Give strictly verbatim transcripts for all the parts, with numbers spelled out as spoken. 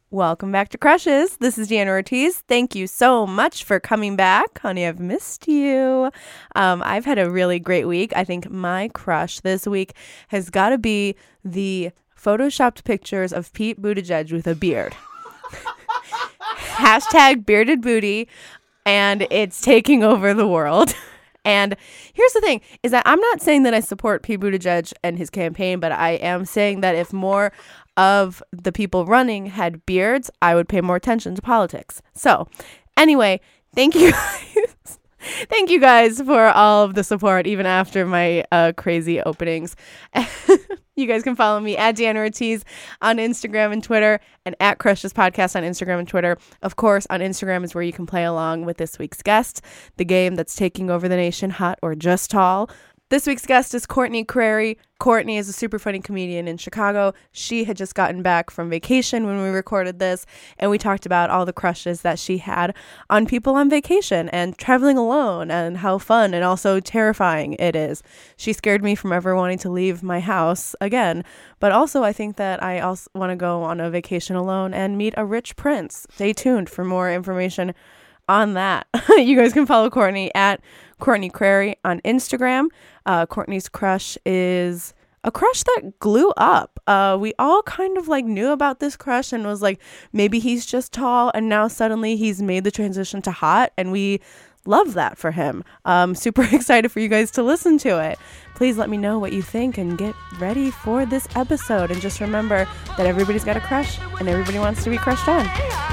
Welcome back to Crushes. This is Deanna Ortiz. Thank you so much for coming back. Honey, I've missed you. Um, I've had a really great week. I think my crush this week has got to be the photoshopped pictures of Pete Buttigieg with a beard. Hashtag bearded booty, and it's taking over the world. And here's the thing, is that I'm not saying that I support Pete Buttigieg and his campaign, but I am saying that if more of the people running had beards, I would pay more attention to politics. So anyway, thank you guys. Thank you guys for all of the support, even after my uh, crazy openings. You guys can follow me at Deanna Ortiz on Instagram and Twitter, and at Crushes Podcast on Instagram and Twitter. Of course, on Instagram is where you can play along with this week's guest, the game that's taking over the nation, hot or just tall. This week's guest is Courtney Crary. Courtney is a super funny comedian in Chicago. She had just gotten back from vacation when we recorded this, and we talked about all the crushes that she had on people on vacation and traveling alone and how fun and also terrifying it is. She scared me from ever wanting to leave my house again, but also I think that I also want to go on a vacation alone and meet a rich prince. Stay tuned for more information on that. You guys can follow Courtney at Courtney Crary on Instagram. Uh, Courtney's crush is a crush that grew up. Uh, we all kind of like knew about this crush and was like, maybe he's just tall, and now suddenly he's made the transition to hot, and we love that for him. Um, super excited for you guys to listen to it. Please let me know what you think and get ready for this episode. And just remember that everybody's got a crush and everybody wants to be crushed on.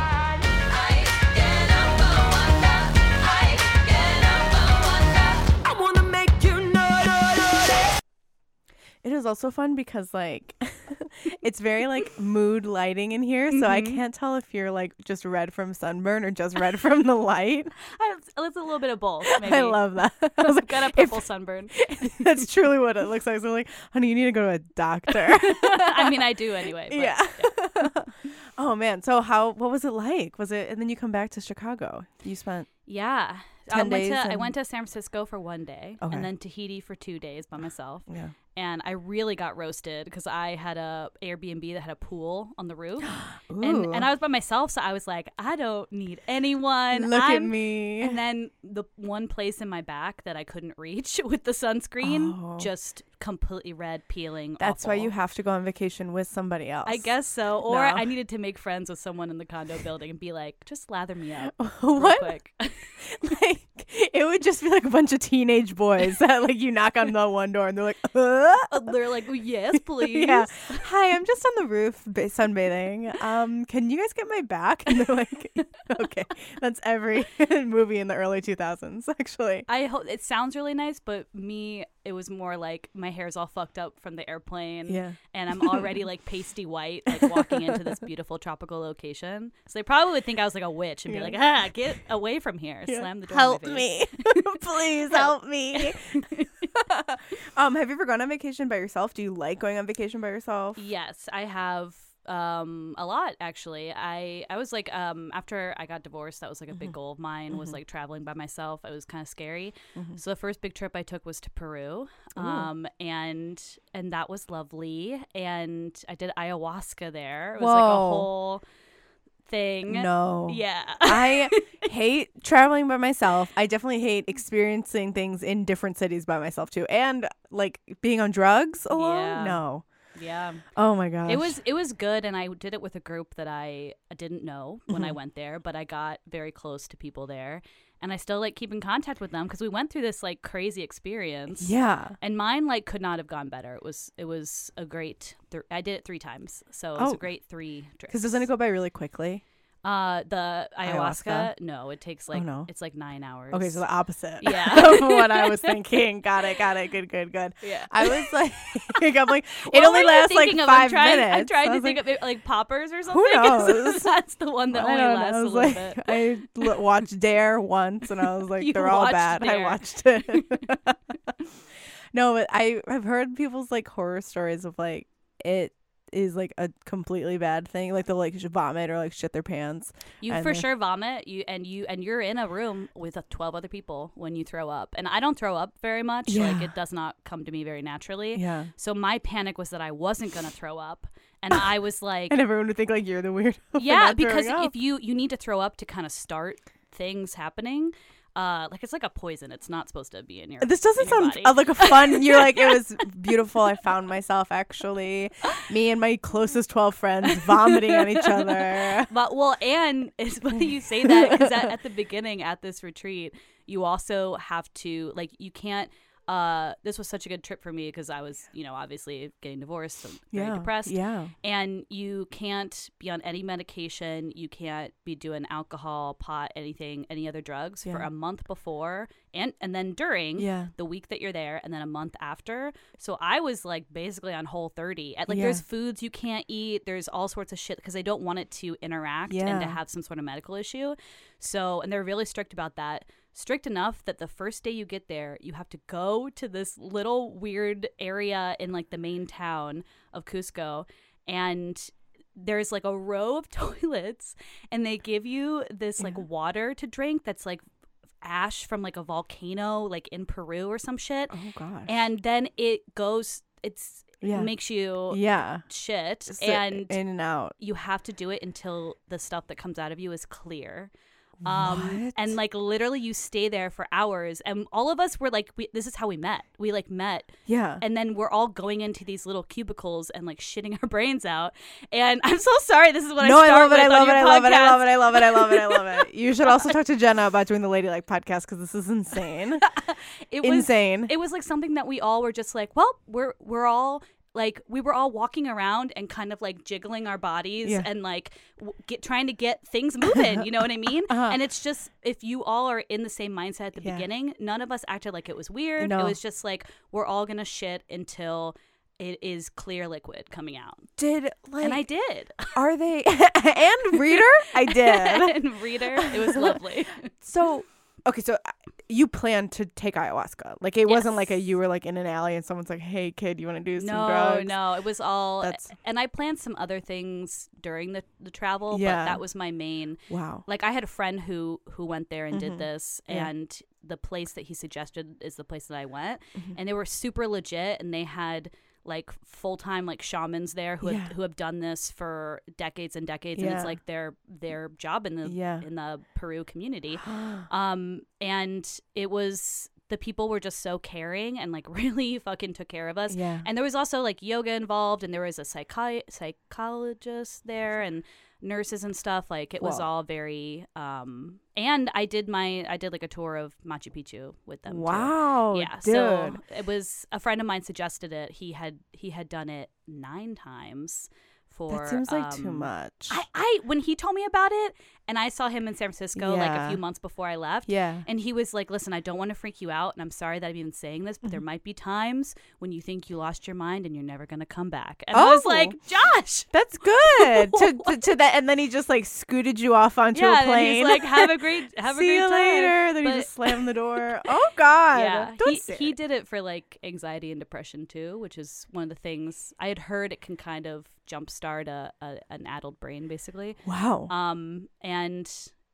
It is also fun because, like, it's very, like, mood lighting in here. So mm-hmm. I can't tell if you're, like, just red from sunburn or just red from the light. It's a little bit of both, maybe. I love that. I was like, got a purple if, sunburn. That's truly what it looks like. So, like, honey, you need to go to a doctor. I mean, I do anyway. But, yeah. yeah. Oh, man. So how, what was it like? Was it, and then you come back to Chicago. You spent. Yeah. ten I went days. To, and... I went to San Francisco for one day, okay. and then Tahiti for two days by myself. Yeah. And I really got roasted because I had a Airbnb that had a pool on the roof. Ooh. and and I was by myself, so I was like, I don't need anyone. Look I'm... at me. And then the one place in my back that I couldn't reach with the sunscreen, oh. just completely red, peeling. That's awful. why you have to go on vacation with somebody else. I guess so. Or no. I needed to make friends with someone in the condo building and be like, just lather me up what? real quick. Like, it would just be like a bunch of teenage boys that like you knock on the one door and they're like, uh? They're like, oh, yes, please. Yeah. Hi, I'm just on the roof ba- sunbathing. Um, can you guys get my back? And they're like, okay. That's every movie in the early two thousands, actually. I hope it sounds really nice, but me, it was more like my hair's all fucked up from the airplane. Yeah. And I'm already like pasty white, like walking into this beautiful tropical location. So they probably would think I was like a witch and yeah. be like, ah, get away from here. Yeah. Slam the door. Help in my me. Please help me. um, have you ever gone on vacation by yourself? Do you like going on vacation by yourself? Yes, I have. Um, a lot actually. I I was like, um, after I got divorced, that was like a big mm-hmm. goal of mine. Mm-hmm. Was like traveling by myself. It was kind of scary. Mm-hmm. So the first big trip I took was to Peru, Ooh. um, and and that was lovely. And I did ayahuasca there. It was Whoa. like a whole thing. No. Yeah. I hate traveling by myself. I definitely hate experiencing things in different cities by myself too, and like being on drugs alone. Yeah. No. Yeah. Oh my gosh. It was it was good, and I did it with a group that I didn't know when mm-hmm. I went there, but I got very close to people there, and I still like keep in contact with them because we went through this like crazy experience. Yeah. And mine like could not have gone better. It was it was a great th- I did it three times. So it was oh. a great three trips. Cuz doesn't it go by really quickly? Uh, the ayahuasca, ayahuasca? No, it takes like, oh, no. it's like nine hours. Okay, so the opposite yeah. of what I was thinking. Got it, got it. Good, good, good. Yeah. I was like, I'm like, it only lasts like of? five I'm trying, minutes. I'm trying to think like, of it, like poppers or something. Who knows? That's the one that I only don't lasts know. I a was little like, bit. I l- watched Dare once and I was like, You they're all watched bad. Dare. I watched it. No, but I, I've heard people's like horror stories of like, it is like a completely bad thing, like they'll like vomit or like shit their pants. You for sure vomit. You and you and you're in a room with twelve other people when you throw up, and I don't throw up very much. Yeah. Like it does not come to me very naturally. Yeah. So my panic was that I wasn't gonna throw up, And I was like, and everyone would think like you're the weirdo. yeah, because if you you need to throw up to kind of start things happening. Uh, like it's like a poison. It's not supposed to be in your. This doesn't your sound uh, like a fun. You're like, it was beautiful. I found myself actually, me and my closest twelve friends vomiting on each other. But well, and it's funny you say that because at, at the beginning at this retreat, you also have to like you can't. Uh, this was such a good trip for me because I was, you know, obviously getting divorced, so very yeah, depressed. Yeah. And you can't be on any medication. You can't be doing alcohol, pot, anything, any other drugs yeah. for a month before and and then during yeah. the week that you're there, and then a month after. So I was like basically on Whole thirty. At, like yeah. there's foods you can't eat. There's all sorts of shit because they don't want it to interact yeah. and to have some sort of medical issue. So and they're really strict about that. Strict enough that the first day you get there, you have to go to this little weird area in like the main town of Cusco, and there's like a row of toilets, and they give you this like yeah. water to drink that's like ash from like a volcano like in Peru or some shit. Oh gosh. And then it goes it's yeah. it makes you yeah shit Sit and in and out. You have to do it until the stuff that comes out of you is clear. Um what? And like literally you stay there for hours, and all of us were like we, this is how we met we like met yeah and then we're all going into these little cubicles and like shitting our brains out. And I'm so sorry, this is what no, I start I love with it I love on it your I love it I love podcast. it I love it I love it I love it You should also talk to Jenna about doing the Ladylike podcast because this is insane. It was insane. It was like something that we all were just like, well, we're we're all like we were all walking around and kind of like jiggling our bodies yeah. and like w- get trying to get things moving, you know what I mean? Uh-huh. And it's just if you all are in the same mindset at the yeah. beginning, none of us acted like it was weird. No. It was just like we're all gonna shit until it is clear liquid coming out. Did like and I did. Are they and reader? I did. And reader, it was lovely. So okay, so you planned to take ayahuasca. Like, it yes. wasn't like a you were like in an alley and someone's like, hey, kid, you want to do some no, drugs? No, no. It was all. That's... And I planned some other things during the, the travel, yeah. but that was my main. Wow. Like, I had a friend who, who went there and mm-hmm. did this, yeah. and the place that he suggested is the place that I went. Mm-hmm. And they were super legit, and they had like full-time like shamans there who yeah. have, who have done this for decades and decades yeah. and it's like their their job in the yeah. in the Peru community. um and it was the people were just so caring and like really fucking took care of us. Yeah. And there was also like yoga involved, and there was a psychi- psychologist there and nurses and stuff. Like it was Whoa. all very um and I did my I did like a tour of Machu Picchu with them. Wow. Too. Yeah. Dude. So it was a friend of mine suggested it. He had he had done it nine times. For, that seems like um, too much. I, I when he told me about it, and I saw him in San Francisco yeah. like a few months before I left. Yeah. And he was like, listen, I don't want to freak you out, and I'm sorry that I'm even saying this, but mm-hmm. there might be times when you think you lost your mind and you're never going to come back. And oh. I was like, Josh! That's good. to, to to that, and then he just like scooted you off onto yeah, a plane. And he's like, have a great have See a great you time. later. Then but, he just slammed the door. Oh God. Yeah. Don't he, say he it. did it for like anxiety and depression too, which is one of the things I had heard it can kind of jumpstart a, a an addled brain basically. Wow. Um and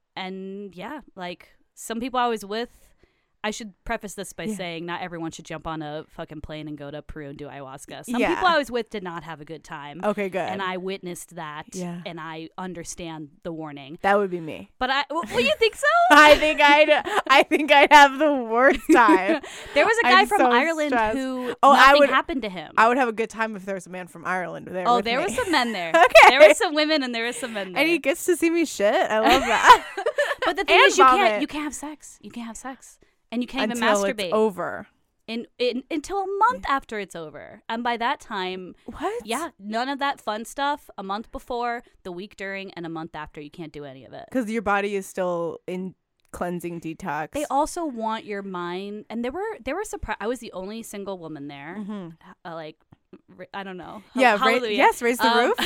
and yeah, like some people I was with, I should preface this by yeah. saying not everyone should jump on a fucking plane and go to Peru and do ayahuasca. Some yeah. people I was with did not have a good time. Okay, good. And I witnessed that. Yeah. And I understand the warning. That would be me. But I, well, you think so? I think I'd, I think I'd have the worst time. There was a guy I'm from so Ireland stressed. who oh, nothing I would, happened to him. I would have a good time if there was a man from Ireland there. Oh, with there me. were some men there. Okay. There were some women and there were some men there. And he gets to see me shit. I love that. But the thing and is, you vomit. can't, you can't have sex. You can't have sex. And you can't Until even masturbate. It's over. In, in until a month after it's over. And by that time, what? Yeah, none of that fun stuff. A month before, the week during, and a month after, you can't do any of it. Because your body is still in cleansing detox. They also want your mind, and there were there were surprised. I was the only single woman there. Mm-hmm. Uh, like, I don't know. Yeah, Hallelujah. ra- yes, raise the um, roof.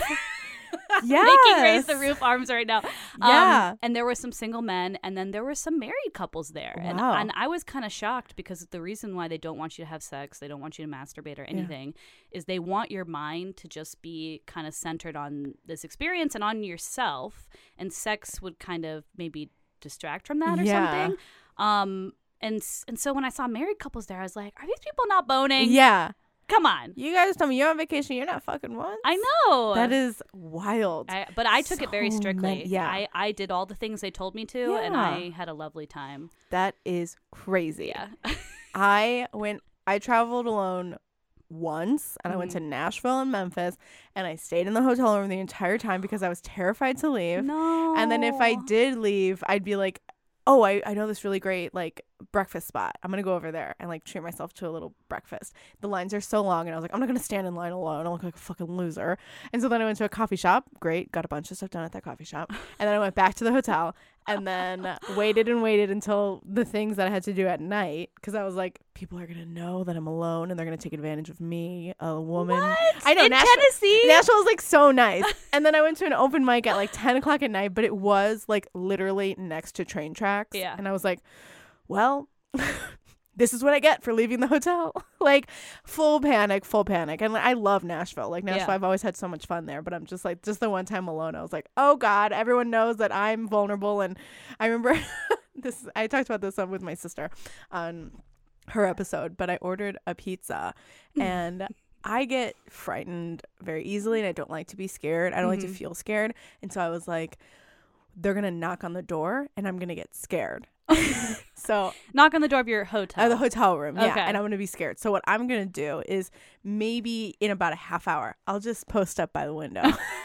Yes. Making raise the roof arms right now. Yeah. Um, and there were some single men, and then there were some married couples there. Wow. And, and I was kind of shocked because the reason why they don't want you to have sex, they don't want you to masturbate or anything, yeah. is they want your mind to just be kind of centered on this experience and on yourself. And sex would kind of maybe distract from that or yeah. something. Um, and and so when I saw married couples there, I was like, are these people not boning? Yeah. Come on. You guys tell me you're on vacation. You're not fucking once. I know. That is wild. I, but I took So it very strictly. many- yeah. I, I did all the things they told me to, and Yeah. I had a lovely time. That is crazy. Yeah. I went, I traveled alone once, and I went to Mhm. Nashville and Memphis, and I stayed in the hotel room the entire time because I was terrified to leave. No. And then if I did leave, I'd be like, oh, I, I know this really great like breakfast spot. I'm going to go over there and like treat myself to a little breakfast. The lines are so long. And I was like, I'm not going to stand in line alone. I look like a fucking loser. And so then I went to a coffee shop. Great. Got a bunch of stuff done at that coffee shop. And then I went back to the hotel and then waited and waited until the things that I had to do at night. Because I was like, people are going to know that I'm alone and they're going to take advantage of me, a woman. What? I know. In Nashville, Tennessee? Nashville was like so nice. And then I went to an open mic at like ten o'clock at night, but it was like literally next to train tracks. Yeah. And I was like, well, this is what I get for leaving the hotel. Like full panic, full panic. And like, I love Nashville. Like Nashville, Yeah. I've always had so much fun there, but I'm just like, just the one time alone, I was like, oh God, everyone knows that I'm vulnerable. And I remember this, I talked about this with my sister on her episode, but I ordered a pizza and I get frightened very easily and I don't like to be scared. I don't like to Mhm. feel scared. And so I was like, they're going to knock on the door and I'm going to get scared. So Knock on the door of your hotel. uh, the hotel room. Yeah. Okay. And I'm going to be scared. So what I'm going to do is maybe in about a half hour, I'll just post up by the window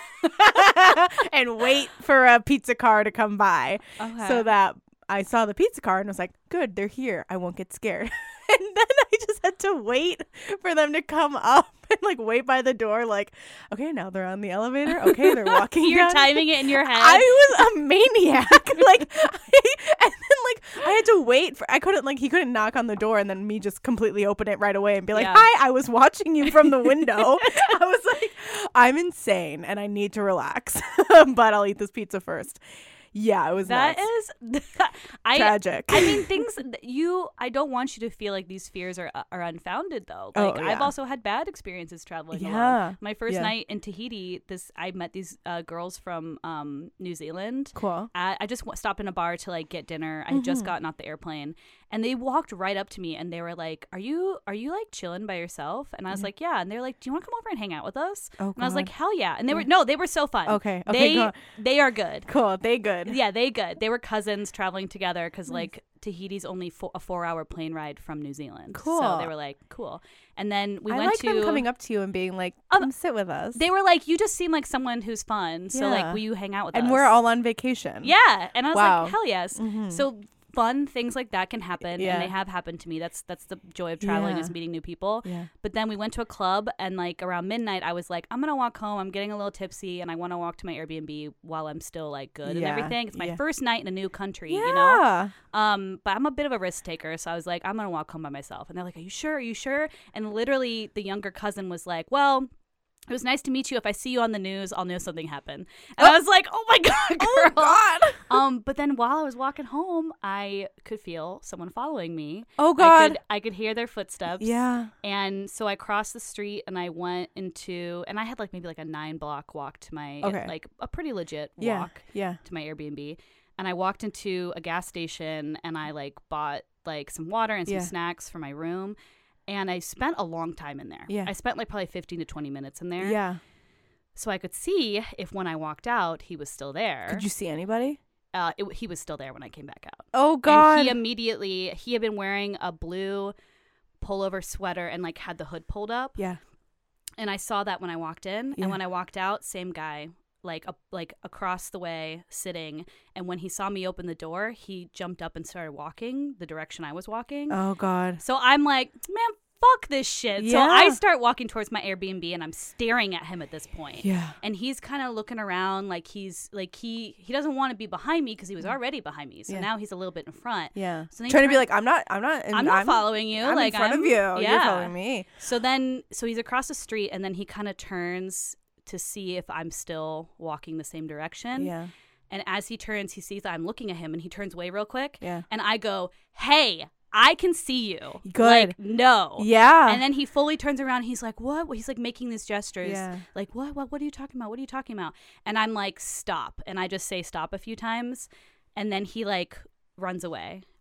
and wait for a pizza car to come by Okay. so that I saw the pizza car and was like, good, they're here. I won't get scared. And then I just had to wait for them to come up and like wait by the door. Like, okay, now they're on the elevator. Okay, they're walking. You're down. timing it in your head. I was a maniac. like, I, and then like I had to wait for. I couldn't like he couldn't knock on the door and then me just completely open it right away and be like, Yeah. hi, I was watching you from the window. I was like, I'm insane and I need to relax, but I'll eat this pizza first. Yeah, it was That nuts. is I Tragic. I mean things that you I don't want you to feel like these fears are are unfounded though. Oh, Like yeah. I've also had bad experiences traveling alone. Yeah. My first Yeah. night in Tahiti, this I met these uh, girls from um, New Zealand. Cool. I, I just w- stopped in a bar to like get dinner. I had just Mhm. gotten off the airplane, and they walked right up to me and they were like, "Are you are you like chilling by yourself?" And I was Yeah. like, "Yeah." And they're like, "Do you want to come over and hang out with us?" Oh, And I was like, God. "Hell yeah!" And they were Yeah. no, they were so fun. Okay. Okay. they Cool. they are good. Cool. They good. Yeah, they good. They were cousins traveling together because like Tahiti's only fo- a four hour plane ride from New Zealand. So Cool. they were like, cool. And then we I went like to. them coming up to you and being like, Um, "Come sit with us." They were like, you just seem like someone who's fun. So like, Yeah. will you hang out with and us? we're all on vacation. Yeah, and I was Wow. like, hell yes. Mhm. So fun things like that can happen, Yeah. and they have happened to me. That's that's the joy of traveling Yeah. is meeting new people. Yeah. But then we went to a club, and like around midnight, I was like, I'm gonna walk home. I'm getting a little tipsy, and I want to walk to my Airbnb while I'm still like good and Yeah. everything. It's my Yeah. first night in a new country, Yeah. you know. Um, but I'm a bit of a risk taker, so I was like, I'm gonna walk home by myself. And they're like, Are you sure? Are you sure? And literally, the younger cousin was like, Well, it was nice to meet you. If I see you on the news, I'll know something happened. And I was like, Oh my god, girl. Oh God. Um, but then while I was walking home, I could feel someone following me. Oh I God. could, I could hear their footsteps. Yeah. And so I crossed the street and I went into, and I had like maybe like a nine block walk to my, Okay. like a pretty legit Yeah. walk Yeah. to my Airbnb. And I walked into a gas station and I like bought like some water and some Yeah. snacks for my room. And I spent a long time in there. Yeah. I spent like probably fifteen to twenty minutes in there. Yeah. So I could see if when I walked out, he was still there. Could you see anybody? Uh, it, he was still there when I came back out. Oh God. And he immediately, he had been wearing a blue pullover sweater and like had the hood pulled up. yeah. And I saw that when I walked in. Yeah. And when I walked out, same guy, like a, like across the way sitting. And when he saw me open the door, he jumped up and started walking the direction I was walking. Oh God. So I'm like, man, fuck this shit. So Yeah. I start walking towards my Airbnb and I'm staring at him at this point. Yeah. And he's kind of looking around like he's like he he doesn't want to be behind me because he was already behind me. So Yeah. now he's a little bit in front. Yeah. So then he Trying to be turned- like, I'm not. I'm not. I'm not following you. I'm like in front I'm, of you. Yeah. You're following me. So then, so he's across the street, and then he kind of turns to see if I'm still walking the same direction. Yeah. And as he turns, he sees that I'm looking at him, and he turns away real quick. Yeah. And I go, "Hey, I can see you." Good. Like, no. Yeah. And then he fully turns around. He's like, "What?" He's like making these gestures. Yeah. Like, what? What? What are you talking about? What are you talking about? And I'm like, "Stop!" And I just say "stop" a few times, and then he like runs away.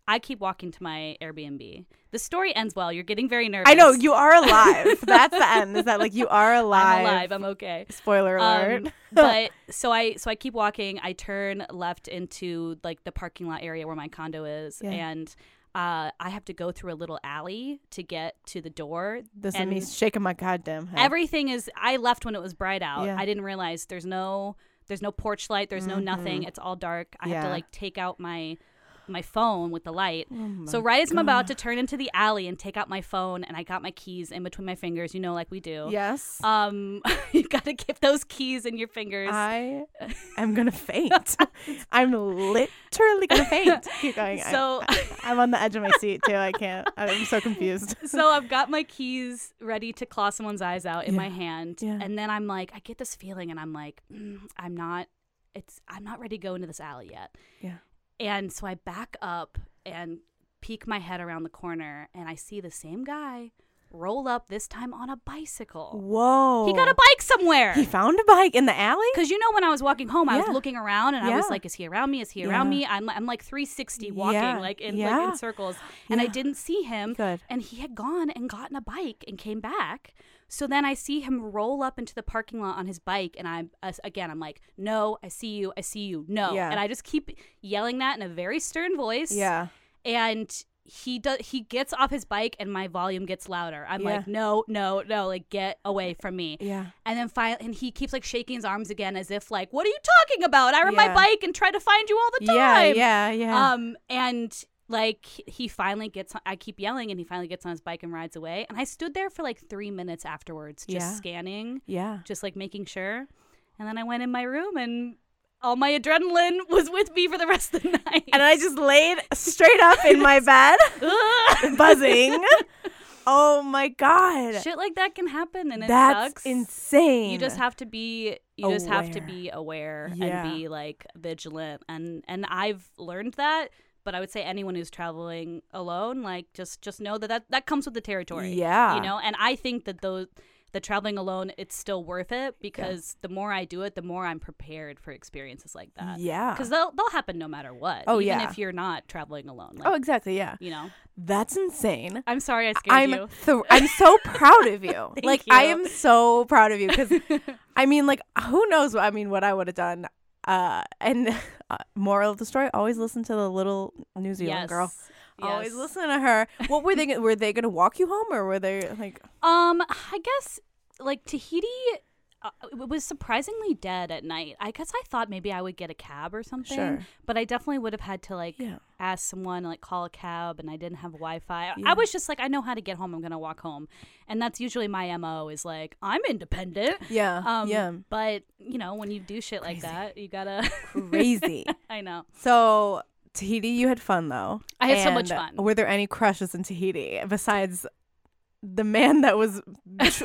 I keep walking to my Airbnb. The story ends well. You're getting very nervous. I know you are alive. That's the end. Is that like you are alive? I'm alive. I'm okay. Spoiler alert. Um, but so I so I keep walking. I turn left into like the parking lot area where my condo is, Yeah. and uh, I have to go through a little alley to get to the door. This is and me shaking my goddamn head. everything is. I left when it was bright out. Yeah. I didn't realize there's no there's no porch light. There's no Mhm. nothing. It's all dark. I have Yeah. to like take out my. my phone with the light. Oh So my right as I'm about to God. turn into the alley and take out my phone, and I got my keys in between my fingers, you know, like we do. Yes. Um, you gotta keep those keys in your fingers. I am gonna faint. I'm literally gonna faint. Keep going. So- I, I'm on the edge of my seat too. I can't. I'm so confused. So I've got my keys ready to claw someone's eyes out in Yeah. my hand, Yeah. and then I'm like, I get this feeling, and I'm like, mm, I'm not. It's I'm not ready to go into this alley yet. Yeah. And so I back up and peek my head around the corner, and I see the same guy roll up, this time on a bicycle. Whoa. He got a bike somewhere. He found a bike in the alley? Because you know, when I was walking home, I was Yeah. looking around, and I was Yeah. like, "Is he around me? Is he around Yeah. me?" I'm I'm like three sixty walking, Yeah. like in Yeah. like in circles, and I Yeah. didn't see him. Good. And he had gone and gotten a bike and came back. So then I see him roll up into the parking lot on his bike, and I'm uh, again, I'm like, "No, I see you, I see you, no," Yeah. and I just keep yelling that in a very stern voice. Yeah. And he does. He gets off his bike, and my volume gets louder. I'm Yeah. like, "No, no, no! Like, get away from me!" Yeah. And then finally, and he keeps like shaking his arms again, as if like, "What are you talking about? I rode Yeah. my bike and tried to find you all the time." Yeah. Yeah. Yeah. Um, and like he finally gets. I keep yelling, and he finally gets on his bike and rides away. And I stood there for like three minutes afterwards, just Yeah. scanning, yeah. just like making sure. And then I went in my room, and all my adrenaline was with me for the rest of the night. And I just laid straight up in my bed, buzzing. Oh my God. Shit like that can happen, and it That's sucks. insane. You just have to be you just have to Aware. be aware Yeah. and be like vigilant, and and I've learned that. But I would say anyone who's traveling alone, like just just know that that, that comes with the territory. Yeah. You know, and I think that those the traveling alone, it's still worth it, because the more I do it, the more I'm prepared for experiences like that. Yeah. Because they'll they'll happen no matter what. Oh, even yeah. if you're not traveling alone. Like, Oh, exactly. Yeah. you know. That's insane. I'm sorry I scared I'm you. th- I'm so proud of you. Thank like I you. am so proud of you, because I mean, like, who knows? I mean, what I would have done. Uh, and uh, moral of the story: always listen to the little New Zealand Yes. girl. Always Yes. listen to her. What were they? Gonna, were they going to walk you home, or were they like? Um, I guess like Tahiti, uh, it was surprisingly dead at night. I guess I thought maybe I would get a cab or something, Sure. but I definitely would have had to like Yeah. ask someone, like call a cab, and I didn't have Wi-Fi. Yeah. I was just like, I know how to get home. I'm gonna walk home, and that's usually my M O. Is like I'm independent. Yeah. Um, yeah. But you know, when you do shit like Crazy. that, you gotta. Crazy. I know. So Tahiti, you had fun though. I had so much And fun. Were there any crushes in Tahiti besides the man that was tr-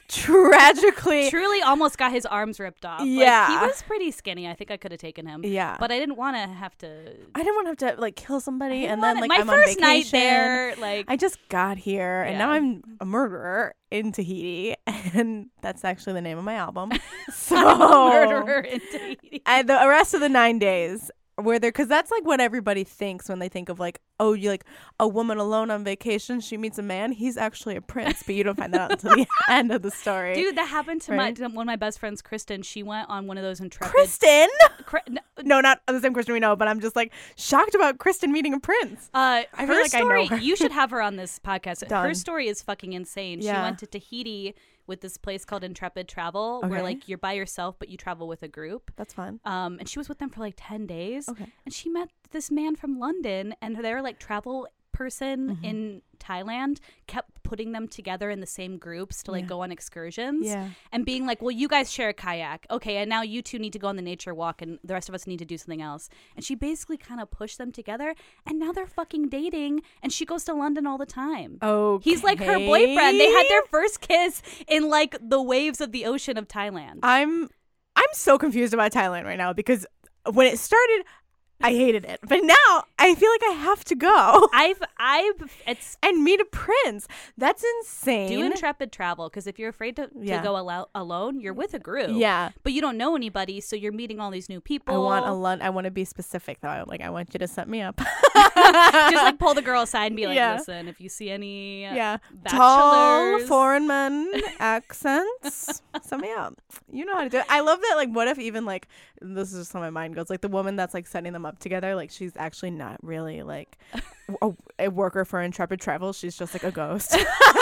tragically? Truly, almost got his arms ripped off. Yeah. like, he was pretty skinny. I think I could have taken him. Yeah. But I didn't want to have to. I didn't want to have to like kill somebody I and wanna- then like my I'm first on night vacation. there, like I just got here and now Yeah. I'm a murderer in Tahiti, and that's actually the name of my album. So I'm a murderer in Tahiti. And the rest of the nine days were there, because that's like what everybody thinks when they think of like, oh, you like a woman alone on vacation, she meets a man, he's actually a prince, but you don't find that out until the end of the story. Dude, that happened to Right. my to one of my best friends, Kristen. She went on one of those intrepid. Kristen? Cri- n- No, not the same Kristen we know, but I'm just like shocked about Kristen meeting a prince. Uh, I her feel like I know story. her. You should have her on this podcast. Her Done. story is fucking insane. She Yeah. went to Tahiti with this place called Intrepid Travel, where Okay. like you're by yourself, but you travel with a group. That's fun. Um, and she was with them for like ten days. Okay. And she met this man from London, and their like travel person Mm-hmm. in Thailand kept putting them together in the same groups to like Yeah. go on excursions. Yeah. And being like, well, you guys share a kayak. Okay, and now you two need to go on the nature walk, and the rest of us need to do something else. And she basically kind of pushed them together, and now they're fucking dating, and she goes to London all the time. Oh, He's like her boyfriend. They had their first kiss in like the waves of the ocean of Thailand. I'm I'm so confused about Thailand right now, because when it started, I hated it, but now I feel like I have to go I've, I've, it's and meet a prince. That's insane. do intrepid travel, because if you're afraid to, Yeah. to go alo- alone, you're with a group. Yeah. But you don't know anybody, so you're meeting all these new people. I want a lot. I want to be specific though. Like I want you to set me up. Just like pull the girl aside and be like, Yeah. listen, if you see any Yeah. bachelors, Tall foreign men accents. Send me out. You know how to do it. I love that. Like, what if even like, this is just how my mind goes, like the woman that's like setting them up together, like she's actually not really like a, a worker for Intrepid Travel. She's just like a ghost.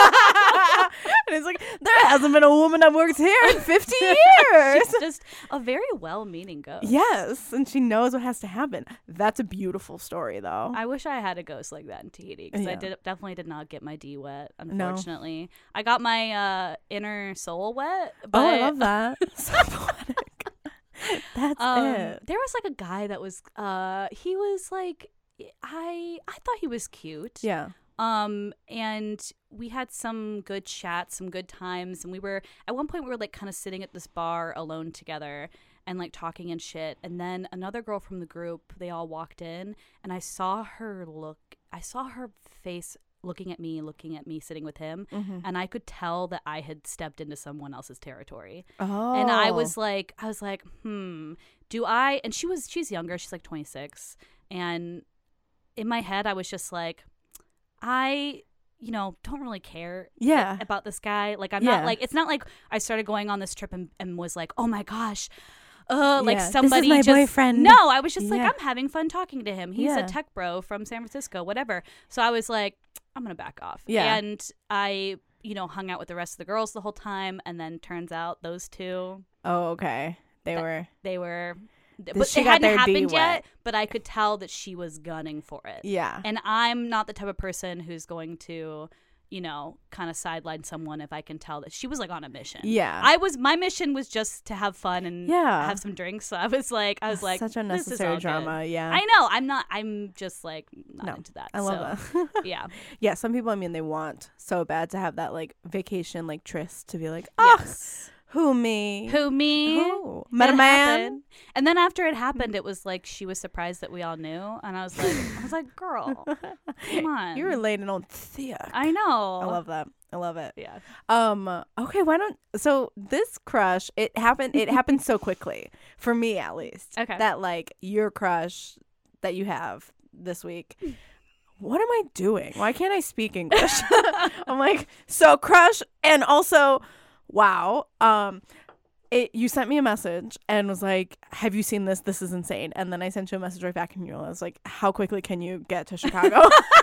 And it's like, there hasn't been a woman that works here in fifty years. She's just a very well-meaning ghost. Yes, and she knows what has to happen. That's a beautiful story, though. I wish I had a ghost like that in Tahiti because Yeah. I did definitely did not get my D wet. Unfortunately, I got my uh, inner soul wet. But oh, I love that. So poetic. That's um, it. there was like a guy that was. Uh, he was like, I I thought he was cute. Yeah. Um, and we had some good chats, some good times, and we were at one point we were like kind of sitting at this bar alone together and like talking and shit. And then another girl from the group, they all walked in, and I saw her look. I saw her face looking at me, looking at me, sitting with him, Mm-hmm. and I could tell that I had stepped into someone else's territory. Oh. And I was like, I was like, hmm, do I? And she was, she's younger. She's like twenty-six, and in my head, I was just like, I, you know, don't really care Yeah. about this guy. Like, I'm Yeah. not like, it's not like I started going on this trip and, and was like, oh my gosh, uh, like Yeah. This is somebody my just. boyfriend. No, I was just like, Yeah. I'm having fun talking to him. He's Yeah. a tech bro from San Francisco, whatever. So I was like, I'm going to back off. Yeah. And I, you know, hung out with the rest of the girls the whole time. And then turns out those two, Oh, okay. They That- were. they were. Th- But she it got hadn't their D happened wet. yet, but I could tell that she was gunning for it. Yeah. And I'm not the type of person who's going to, you know, kind of sideline someone if I can tell that she was like on a mission. Yeah. I was, my mission was just to have fun and Yeah. have some drinks. So I was like, I was like, such this is unnecessary all good. drama. Yeah. I know. I'm not, I'm just like not No, into that. I love so, that. yeah. Yeah. Some people, I mean, they want so bad to have that like vacation, like tryst to be like, oh, Yes. who me? Who, me? Who? Met a It man? happened. And then after it happened, it was like she was surprised that we all knew. And I was like, I was like, girl, come on. You were laying it on thick. I know. I love that. I love it. Yeah. Um. Okay. Why don't? So this crush, it happened. It happened so quickly for me, at least. Okay. That like your crush that you have this week. What am I doing? Why can't I speak English? I'm like, so crush, and also, wow. Um, it you sent me a message and was like, have you seen this? This is insane. And then I sent you a message right back, and you were was like, how quickly can you get to Chicago?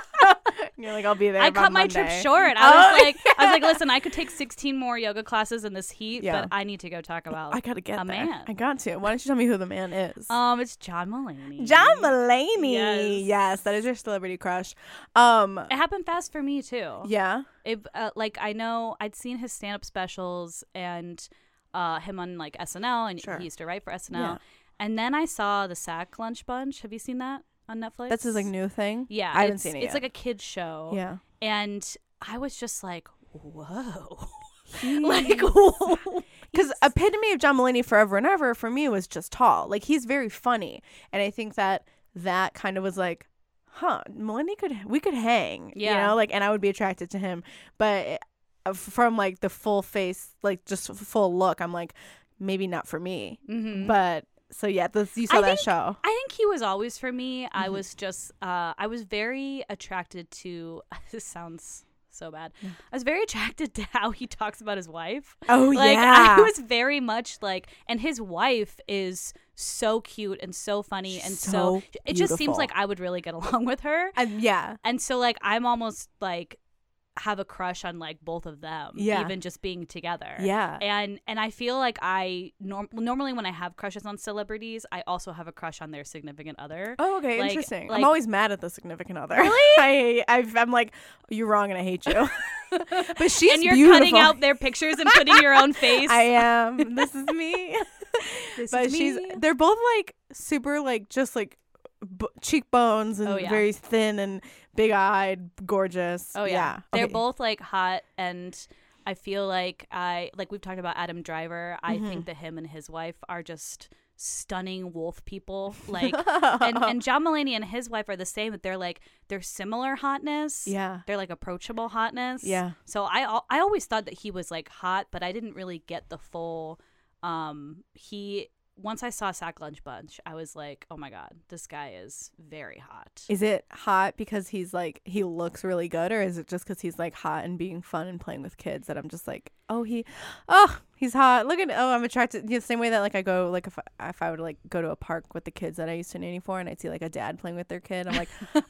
And you're like, I'll be there. I by cut my Monday. trip short. I Oh, was like, I was like, listen, I could take sixteen more yoga classes in this heat, Yeah. but I need to go talk about. I gotta get a there. man. I got to. Why don't you tell me who the man is? Um, it's John Mulaney. John Mulaney. Yes. Yes, that is your celebrity crush. Um, It happened fast for me too. yeah. It uh, like I know I'd seen his stand-up specials and uh him on like S N L, and Sure. he used to write for S N L. Yeah. And then I saw the Sack Lunch Bunch. Have you seen that on Netflix? That's his like new thing. Yeah, I haven't it's- seen it It's yet. like a kid's show. Yeah. And I was just like, whoa. He- like, whoa. Because epitome of John Mulaney forever and ever for me was just tall. Like he's very funny, and I think that that kind of was like, huh, Mulaney could we could hang, you Yeah. know, like, and I would be attracted to him, but uh, from like the full face, like just full look, I'm like, maybe not for me, Mhm. but. So yeah, this, you saw I that think- show. I think he was always for me. I Mhm. was just, uh, I was very attracted to, this sounds so bad. Yeah. I was very attracted to how he talks about his wife. Oh Like, yeah, I was very much like, and his wife is so cute and so funny and so, So it just seems beautiful. like I would really get along with her. And yeah, And so, like, I'm almost like, have a crush on like both of them, Yeah. even just being together. yeah, And and I feel like I norm- normally when I have crushes on celebrities, I also have a crush on their significant other. Oh, okay, Like- interesting. like- I'm always mad at the significant other. Really? I, I, I'm like, you're wrong, and I hate you. But she's and you're beautiful. cutting out their pictures and putting your own face. I am. This is me. This But is she's. me. They're both like super, like just like b- cheekbones and Oh, yeah. very thin and big eyed, gorgeous. Oh yeah, they're Okay. both like hot, and I feel like I like we've talked about Adam Driver. I Mhm. think that him and his wife are just stunning wolf people. Like, and and John Mulaney and his wife are the same. But they're like they're similar hotness. yeah, They're like approachable hotness. yeah, So I al- I always thought that he was like hot, but I didn't really get the full. Um, he once I saw Sack Lunch Bunch, I was like, oh my God, this guy is very hot. Is it hot because he's like, he looks really good, or is it just because he's like hot and being fun and playing with kids that I'm just like, oh, he, oh, he's hot. Look at, oh, I'm attracted. You know, the same way that like I go, like if I, if I would like go to a park with the kids that I used to nanny for and I'd see like a dad playing with their kid, I'm like,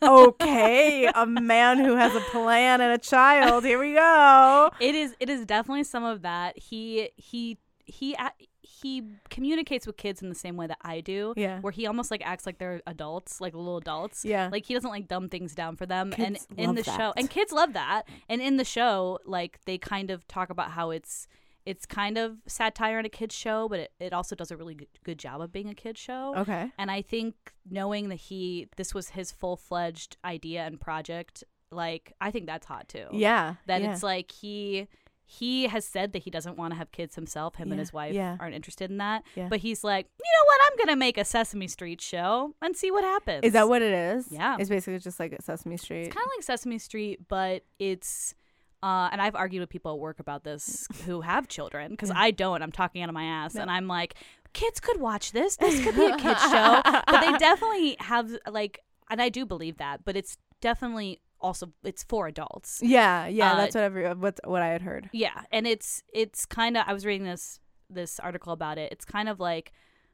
okay, a man who has a plan and a child. Here we go. It is, it is definitely some of that. He, he, he, he communicates with kids in the same way that I do. Yeah. Where he almost like acts like they're adults, like little adults. Yeah. Like he doesn't like dumb things down for them. Kids and in love the that. show, and kids love that. And in the show, like they kind of talk about how it's it's kind of satire in a kid's show, but it, it also does a really good, good job of being a kid's show. Okay. And I think knowing that he this was his full fledged idea and project, like I think that's hot too. Yeah. That yeah. it's like he. He has said that he doesn't want to have kids himself. Him Yeah, and his wife yeah. aren't interested in that. Yeah. But he's like, you know what? I'm going to make a Sesame Street show and see what happens. Is that what it is? Yeah. It's basically just like Sesame Street. It's kind of like Sesame Street, but it's, uh, and I've argued with people at work about this who have children, because Yeah. I don't. I'm talking out of my ass. No. And I'm like, kids could watch this. This could be a kid's show. But they definitely have, like, and I do believe that, but it's definitely also it's for adults. Yeah, yeah, Uh, that's what every what what I had heard. Yeah, and it's it's kind of I was reading this this article about it. It's kind of like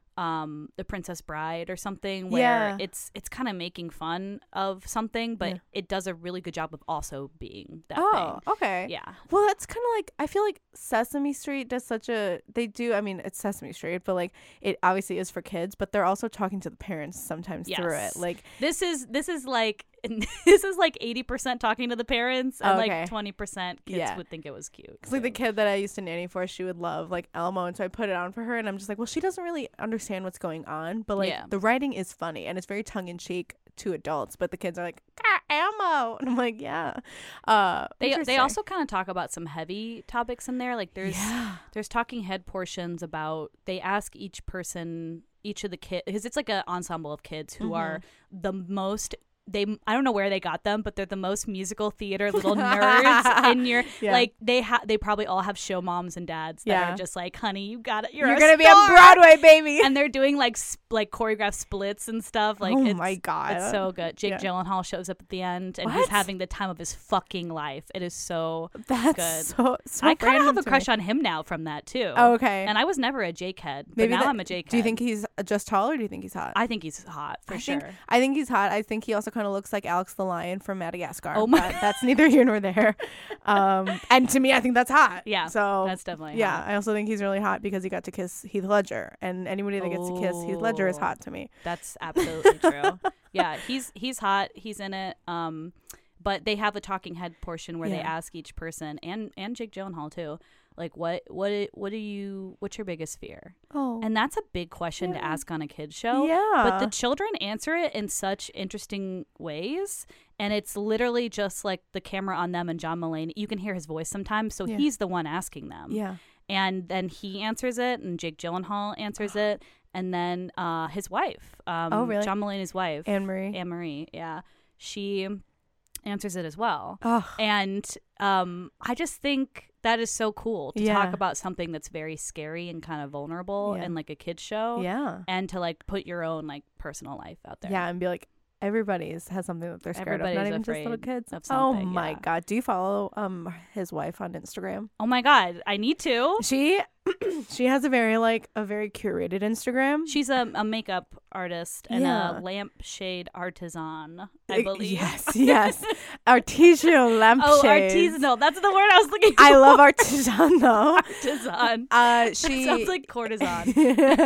um The Princess Bride or something, where Yeah. it's it's kind of making fun of something, but Yeah. it does a really good job of also being that Oh, thing. okay. Yeah. Well, that's kind of like I feel like Sesame Street does such a they do. I mean, it's Sesame Street, but like it obviously is for kids, but they're also talking to the parents sometimes through it. Yes. Like This is this is like this is like eighty percent talking to the parents, and Okay. like twenty percent kids Yeah. would think it was cute. Cause like the so. kid that I used to nanny for, she would love like Elmo, and so I put it on for her, and I'm just like, well, she doesn't really understand what's going on, but like Yeah. the writing is funny and it's very tongue in cheek to adults, but the kids are like, ah, Elmo, and I'm like, yeah. Uh, They they interesting. also kind of talk about some heavy topics in there. Like there's Yeah. there's talking head portions about they ask each person, each of the kids, because it's like an ensemble of kids who Mhm. are the most. They I don't know where they got them, but they're the most musical theater little nerds in your Yeah. like they have they probably all have show moms and dads that Yeah. are just like, honey, you got it, you're, You're a gonna be star." on Broadway, baby. And they're doing like sp- like choreographed splits and stuff. Like Oh it's, my God. it's so good. Jake Yeah. Gyllenhaal shows up at the end, and What? he's having the time of his fucking life. It is so That's good. so so. I kind of have random a to crush me. on him now from that too. Oh, okay. And I was never a Jake head, but Maybe now that- I'm a Jake head. Do you think he's just tall, or do you think he's hot? I think he's hot for I sure. think I think he's hot. I think he also kind of looks like Alex the Lion from Madagascar. Oh my- but that's neither here nor there. Um, and to me, I think that's hot. Yeah, So that's definitely yeah. hot. I also think he's really hot because he got to kiss Heath Ledger, and anybody that gets to kiss Heath Ledger is Oh. hot to me. That's absolutely true. Yeah, he's he's hot. He's in it. Um, but they have a talking head portion where they Yeah. ask each person, and and Jake Gyllenhaal too, like what what what do you what's your biggest fear? Oh, And that's a big question to Yeah. ask on a kid's show. yeah. But the children answer it in such interesting ways. And it's literally just like the camera on them and John Mulaney. You can hear his voice sometimes. So Yeah. he's the one asking them. yeah. And then he answers it, and Jake Gyllenhaal answers it. And then uh, his wife, um, Oh, really? John Mulaney's wife, Anne Marie. Anne Marie, yeah, she answers it as well. Oh, And um, I just think that is so cool to Yeah. talk about something that's very scary and kind of vulnerable Yeah. and like a kid's show, yeah. and to like put your own like personal life out there. Yeah, and be like, everybody's has something that they're scared Everybody's of, not even just afraid little kids. of Oh something, my yeah. God. Do you follow um his wife on Instagram? Oh my God, I need to. She she has a very like a very curated Instagram. She's a, a makeup artist and Yeah. a lampshade artisan, I Uh, believe. Yes, yes. Artisanal lampshades. Oh, artisanal. That's the word I was looking for. I love artisan though. artisan. Uh, That she sounds like courtesan.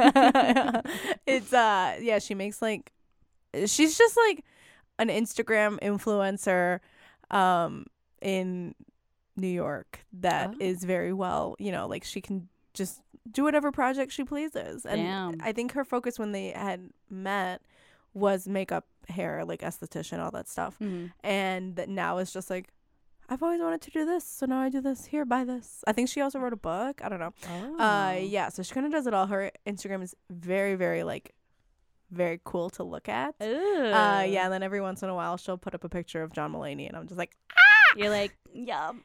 it's uh yeah. She makes like she's just like an Instagram influencer, um in New York that Oh. is very well. You know, like she can just do whatever project she pleases. And Damn. I think her focus when they had met was makeup, hair, like esthetician, all that stuff. Mhm. And that now it's just like, I've always wanted to do this, so now I do this. Here, buy this. I think she also wrote a book. I don't know. Oh. Uh, yeah. So she kind of does it all. Her Instagram is very, very like, very cool to look at. Ooh. Uh, yeah. And then every once in a while, she'll put up a picture of John Mulaney, and I'm just like, You're like, yum. kiss.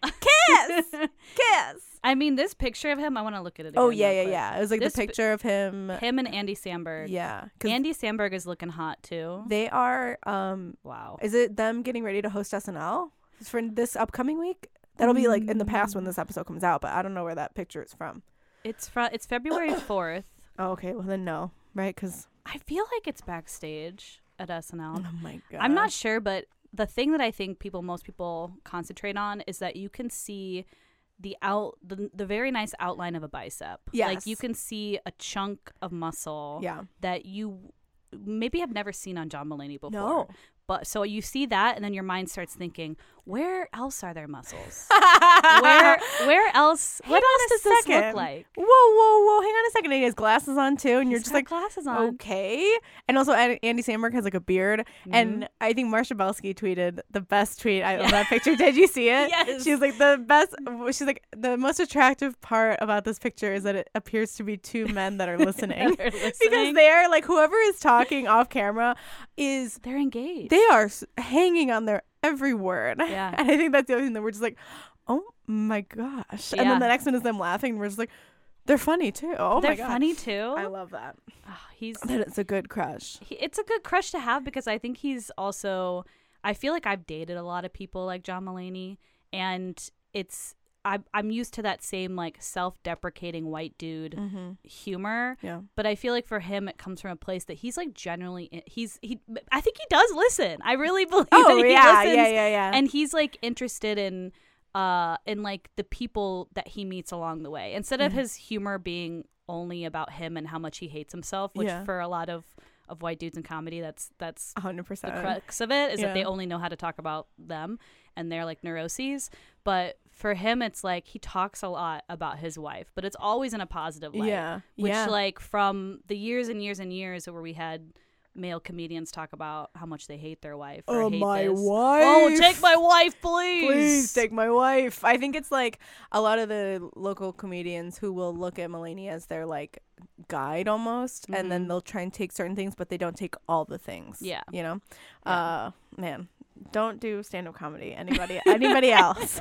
kiss, kiss. I mean, this picture of him, I want to look at it again. Oh, yeah, real yeah, quick. yeah. It was like This the picture of him. Him and Andy Samberg. Yeah. 'cause Andy Samberg is looking hot, too. They are, um, Wow. is it them getting ready to host S N L for this upcoming week? That'll be like in the past when this episode comes out, but I don't know where that picture is from. It's fr- It's February fourth. Oh, okay. Well, then no, right? Because, I feel like it's backstage at S N L. oh my God. I'm not sure, but the thing that I think people, most people concentrate on is that you can see the out, the, the very nice outline of a bicep. Yes. Like you can see a chunk of muscle Yeah. that you maybe have never seen on John Mulaney before. No. But so you see that, and then your mind starts thinking, where else are there muscles? where where else? Hang What on else a does this second. look like? Whoa, whoa, whoa. Hang on a second. He has glasses on too. And you're He's just got like, glasses on. okay. And also, An- Andy Samberg has like a beard. Mhm. And I think Marsha Belsky tweeted the best tweet I, of that picture. Did you see it? Yes. She was like, the best. She's like, the most attractive part about this picture is that it appears to be two men that are listening. They're Because listening. they're like, whoever is talking off camera is, They're engaged. they are s- hanging on their every word. Yeah. And I think that's the other thing that we're just like, oh my gosh. And Yeah. then the next one is them laughing. And we're just like, they're funny too. Oh They're my god. funny too. I love that. Oh, he's That it's a good crush. he, it's a good crush to have because I think he's also. I feel like I've dated a lot of people like John Mulaney, and it's I'm I'm used to that same like self-deprecating white dude Mm-hmm. humor. Yeah. But I feel like for him, it comes from a place that he's like generally he's he. I think he does listen. I really believe Oh that he yeah, listens, yeah, yeah, yeah. and he's like interested in uh in like the people that he meets along the way instead of Yeah. his humor being only about him and how much he hates himself, which Yeah. for a lot of of white dudes in comedy, that's that's A hundred the percent. crux of it is Yeah. that they only know how to talk about them and their like neuroses. But for him, it's like he talks a lot about his wife, but it's always in a positive light. Yeah. Which yeah. like from the years and years and years where we had male comedians talk about how much they hate their wife. Or Oh hate my this. wife. Oh, take my wife, please. Please take my wife. I think it's like a lot of the local comedians who will look at Mulaney as their like guide almost, and then Mhm. they'll try and take certain things, but they don't take all the things. Yeah. You know? Yeah. Uh man. Don't do stand-up comedy. Anybody anybody else.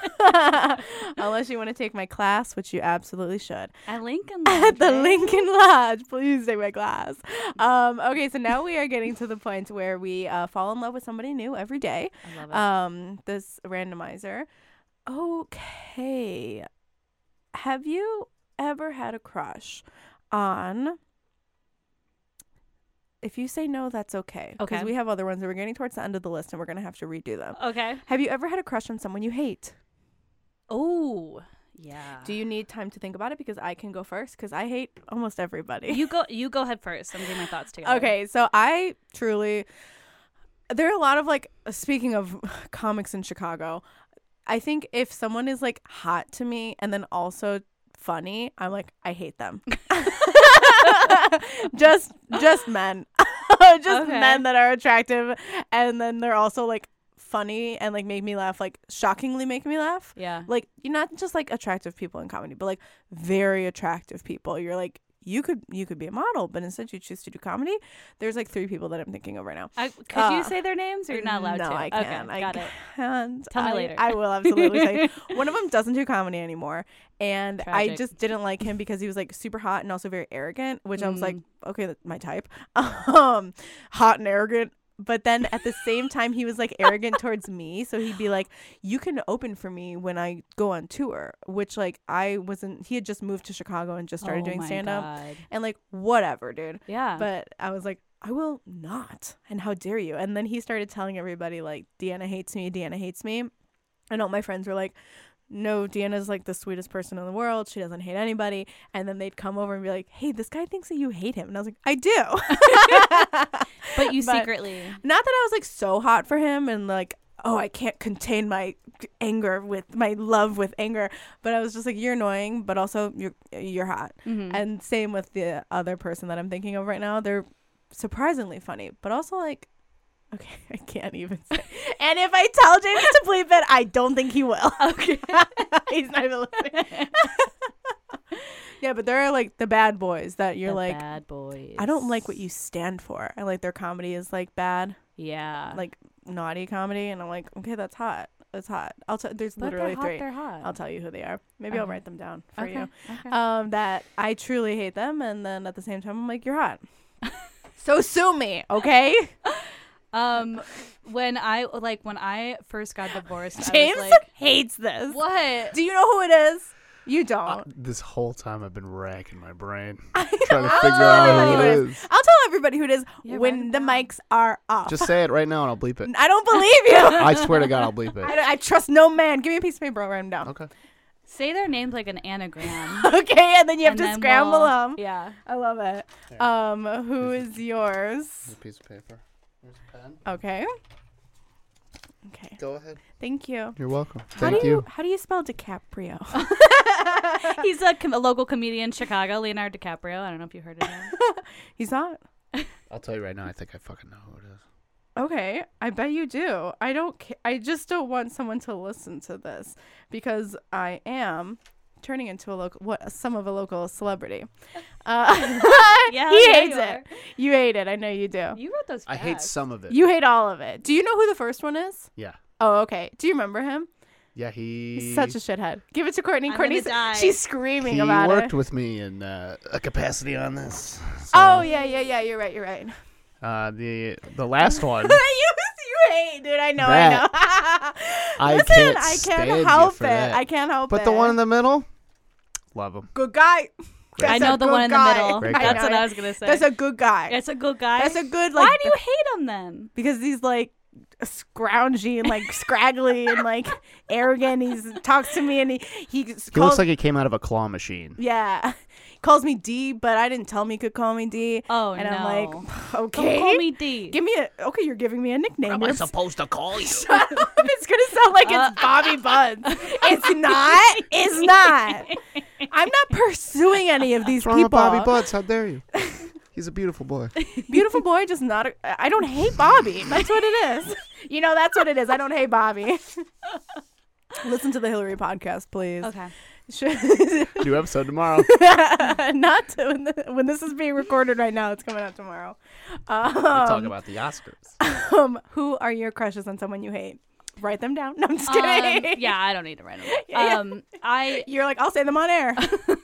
Unless you want to take my class, which you absolutely should. At Lincoln At the Lodge, right? Lincoln Lodge. Please take my class. Um, okay, so now we are getting to the point where we uh, fall in love with somebody new every day. I love it. Um, this randomizer. Okay. Have you ever had a crush on... If you say no, that's okay. Because Okay. we have other ones that we're getting towards the end of the list and we're going to have to redo them. Okay. Have you ever had a crush on someone you hate? Oh, yeah. Do you need time to think about it? Because I can go first because I hate almost everybody. You go. You go ahead first. I'm getting my thoughts together. Okay, so I truly, there are a lot of like, speaking of comics in Chicago, I think if someone is like hot to me and then also funny, I'm like, I hate them. just, just men, just Okay. men that are attractive, and then they're also like funny and like make me laugh, like shockingly make me laugh. Yeah. Like, you're not just like attractive people in comedy, but like very attractive people. You're like, you could you could be a model, but instead you choose to do comedy. There's like three people that I'm thinking of right now. I, could Uh, you say their names, or you're not allowed no, to? I Okay, can't. I got it. can't. Tell me I- later. I will absolutely tell you. One of them doesn't do comedy anymore, and I Tragic. just didn't like him because he was like super hot and also very arrogant, which I was like, Mm. okay, that's my type. Um, hot and arrogant. But then at the same time, he was like arrogant towards me. So he'd be like, you can open for me when I go on tour, which like I wasn't, he had just moved to Chicago and just started Oh doing my stand up God. and like, whatever, dude. Yeah. But I was like, I will not. And how dare you? And then he started telling everybody like, Deanna hates me. Deanna hates me. And all my friends were like, no, Deanna's like the sweetest person in the world. She doesn't hate anybody. And then they'd come over and be like, hey, this guy thinks that you hate him. And I was like, I do. but you but- secretly. Not that I was like so hot for him and like, oh, I can't contain my anger with my love with anger. But I was just like, you're annoying, but also you're you're hot. Mhm. And same with the other person that I'm thinking of right now. They're surprisingly funny, but also like, okay, I can't even say. And if I tell James to bleep it, I don't think he will. Okay. He's not even listening. Yeah, but there are like the bad boys that you're The like, bad boys. I don't like what you stand for. I like their comedy is like bad, Yeah. like naughty comedy. And I'm like, okay, that's hot. It's hot. I'll tell. There's But literally they're hot, three. they're hot. I'll tell you who they are. Maybe I'll Okay. write them down for Okay, you. okay. Um, that I truly hate them, and then at the same time, I'm like, you're hot. So sue me, okay? Um, when I like when I first got divorced, James I was like, hates this. "What?" Do you know who it is? You don't. Uh, this whole time I've been racking my brain I trying to I'll figure tell out everybody who who it it is. I'll tell everybody who it is Yeah, write when it the down. mics are off. Just say it right now and I'll bleep it. I don't believe you. I swear to God, I'll bleep I, it. don't- I trust no man. Give me a piece of paper. I'll write them down. Okay. Say their names like an anagram. Okay, and then you have and to then scramble we'll- them. Yeah. I love it. Here. Um, who is yours? Here's a piece of paper. Here's a pen. Okay. Okay. Go ahead. Thank you. You're welcome. How Thank do you, you. how do you spell DiCaprio? He's a, com- a local comedian in Chicago, Leonardo DiCaprio. I don't know if you heard of him. He's not. I'll tell you right now, I think I fucking know who it is. Okay, I bet you do. I don't. Ca- I just don't want someone to listen to this because I am turning into a local, what some of a local celebrity. Uh, Yeah, he yeah, hates you it. are. You hate it. I know you do. You wrote those. I hate fast. some of it. You hate all of it. Do you know who the first one is? Yeah. Oh, okay. Do you remember him? Yeah, he... He's such a shithead. Give it to Courtney. I'm Courtney's gonna die. she's screaming He about worked it. with me in uh, a capacity on this. So, Oh yeah, yeah, yeah. You're right. You're right. Uh, the the last one, you you hate, dude. I know. That- I know. I Listen, can't I stand can't you help for it. that. I can't help But it. the one in the middle, love him. good guy. I That's know a the good one in guy. the middle. Great That's guy. what I was gonna say. That's a good guy. It's a good guy. That's a good like. Why do you hate him then? Because he's like scroungy and like scraggly and like arrogant. He talks to me and he he, He calls, looks like he came out of a claw machine. yeah. He calls me D, but I didn't tell him he could call me D. Oh and no! I'm like, Don't okay. call me D. Give me a okay. You're giving me a nickname. You're supposed to call you? Shut up. It's gonna sound like Uh, it's Bobby Buds. It's not. It's not. I'm not pursuing any of these What's wrong people. with Bobby Butts? How dare you? He's a beautiful boy. Beautiful boy, just not. A, I don't hate Bobby. That's what it is. You know, that's what it is. I don't hate Bobby. Listen to the Hillary podcast, please. Okay. New episode tomorrow. Not to, when, the, when this is being recorded right now. It's coming out tomorrow. Um, We talk about the Oscars. um, who are your crushes on someone you hate? Write them down. No, I'm just kidding. Um, yeah, I don't need to write them. down. Yeah, yeah. Um, I, You're like, I'll say them on air.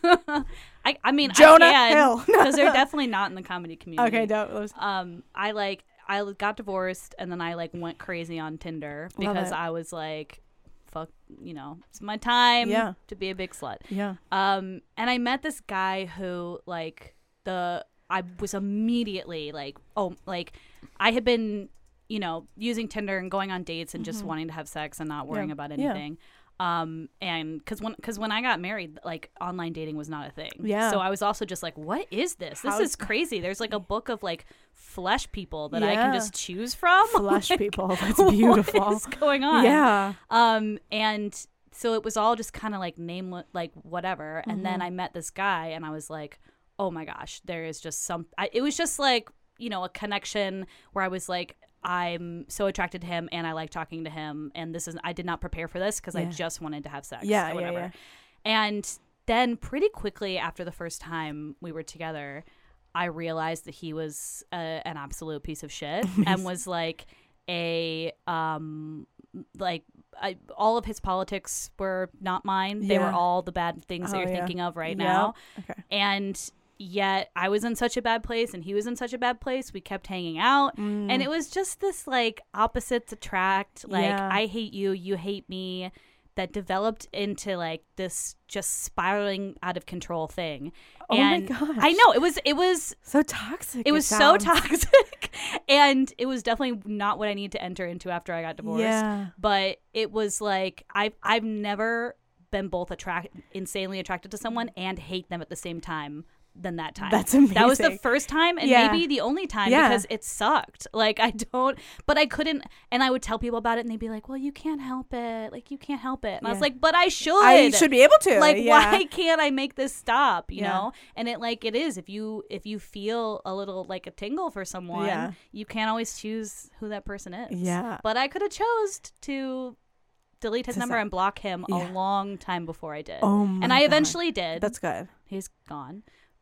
I, I mean, Jonah I Hill. can because they're definitely not in the comedy community. Okay, don't. Um, I like I got divorced and then I like went crazy on Tinder Love because it. I was like, fuck, you know, it's my time Yeah. to be a big slut. Yeah. Um, and I met this guy who like the I was immediately like, oh, like I had been, you know, using Tinder and going on dates and just wanting to have sex and not worrying Yeah. about Yeah. anything. Um, and cause when, cause when I got married, like online dating was not a thing. Yeah. So I was also just like, what is this? This How- is crazy. There's like a book of like flesh people that I Yeah. can just choose from. Flesh Like, people. That's beautiful. What is going on? Yeah. Um, and so it was all just kind of like nameless, like whatever. And Mm-hmm. then I met this guy and I was like, oh my gosh, there is just some, I, it was just like, you know, a connection where I was like, I'm so attracted to him and I like talking to him. And this is, I did not prepare for this because I Yeah. just wanted to have sex. Yeah, or yeah, whatever. yeah. And then pretty quickly after the first time we were together, I realized that he was a, an absolute piece of shit and was like a, um, like I, all of his politics were not mine. They were Yeah. all the bad things that Oh, you're yeah. thinking of right Yeah. now. Okay. And yet I was in such a bad place and he was in such a bad place. We kept hanging out and it was just this like opposites attract, like Yeah. I hate you, you hate me, that developed into like this just spiraling out of control thing. Oh my and gosh. I know it was it was So toxic. it was so sounds. toxic and it was definitely not what I needed to enter into after I got divorced. Yeah. But it was like I've I've never been both attract insanely attracted to someone and hate them at the same time than that time. That's That was the amazing. first time and Yeah. maybe the only time Yeah. because it sucked. Like I don't but I couldn't and I would tell people about it and they'd be like, well, you can't help it. Like you can't help it. And I was Yeah. like, but I should. I should be able to. Like yeah. why can't I make this stop, you Yeah. know? And it like it is if you if you feel a little like a tingle for someone, Yeah. you can't always choose who that person is. Yeah. But I could have chose to delete his To number say- and block him Yeah. a long time before I did. Oh my and I God. eventually did. That's good. He's gone.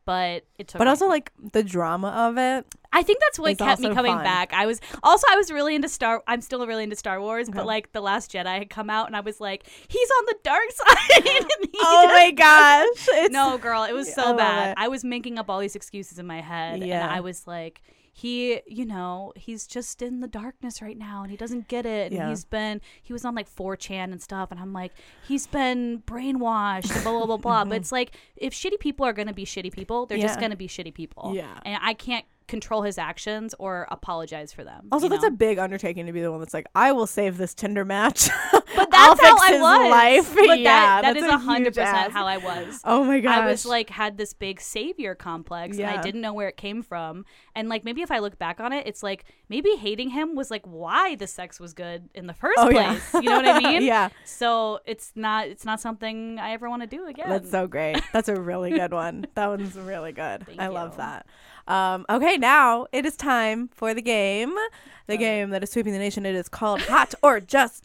but it took But me- also like the drama of it. I think that's what It's kept me also coming fun. back. I was also I was really into Star I'm still really into Star Wars, Okay. but like The Last Jedi had come out and I was like, he's on the dark side. And he Oh just- my gosh. It's, No, girl, it was I so love bad. it. I was making up all these excuses in my head Yeah. and I was like, he, you know, he's just in the darkness right now and he doesn't get it. And Yeah. he's been, he was on like four chan and stuff. And I'm like, he's been brainwashed and blah, blah, blah, blah. But it's like, if shitty people are going to be shitty people, they're just Yeah. going to be shitty people. Yeah. And I can't control his actions or apologize for them. Also, you that's know? a big undertaking to be the one that's like, I will save this Tinder match. But I'll that's how fix I his was. life. But yeah, that, that that's is a one hundred huge percent ask. how I was. Oh my gosh. I was like, had this big savior complex and Yeah. I didn't know where it came from. And like, maybe if I look back on it, it's like, maybe hating him was like why the sex was good in the first Oh, yeah. place. You know what I mean? Yeah. So it's not, it's not something I ever want to do again. That's so great. That's a really good one. That one's really good. Thank I love you. that. Um, okay, now it is time for the game. The game that is sweeping the nation. It is called Hot or Just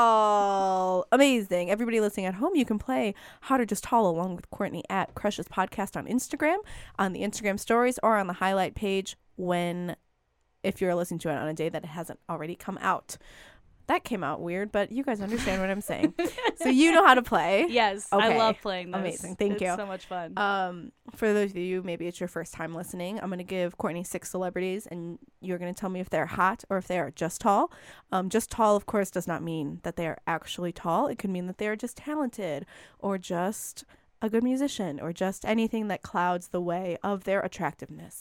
Tall. Amazing. Everybody listening at home, you can play Hot or Just Tall along with Courtney at Crushes Podcast on Instagram, on the Instagram stories, or on the highlight page when, if you're listening to it on a day that it hasn't already come out. That came out weird, but you guys understand what I'm saying. So you know how to play. Yes. Okay. I love playing this. Amazing. Thank it's you. so much fun. Um, for those of you, maybe it's your first time listening, I'm going to give Courtney six celebrities, and you're going to tell me if they're hot or if they are just tall. Um, just tall, of course, does not mean that they are actually tall. It could mean that they are just talented or just a good musician or just anything that clouds the way of their attractiveness.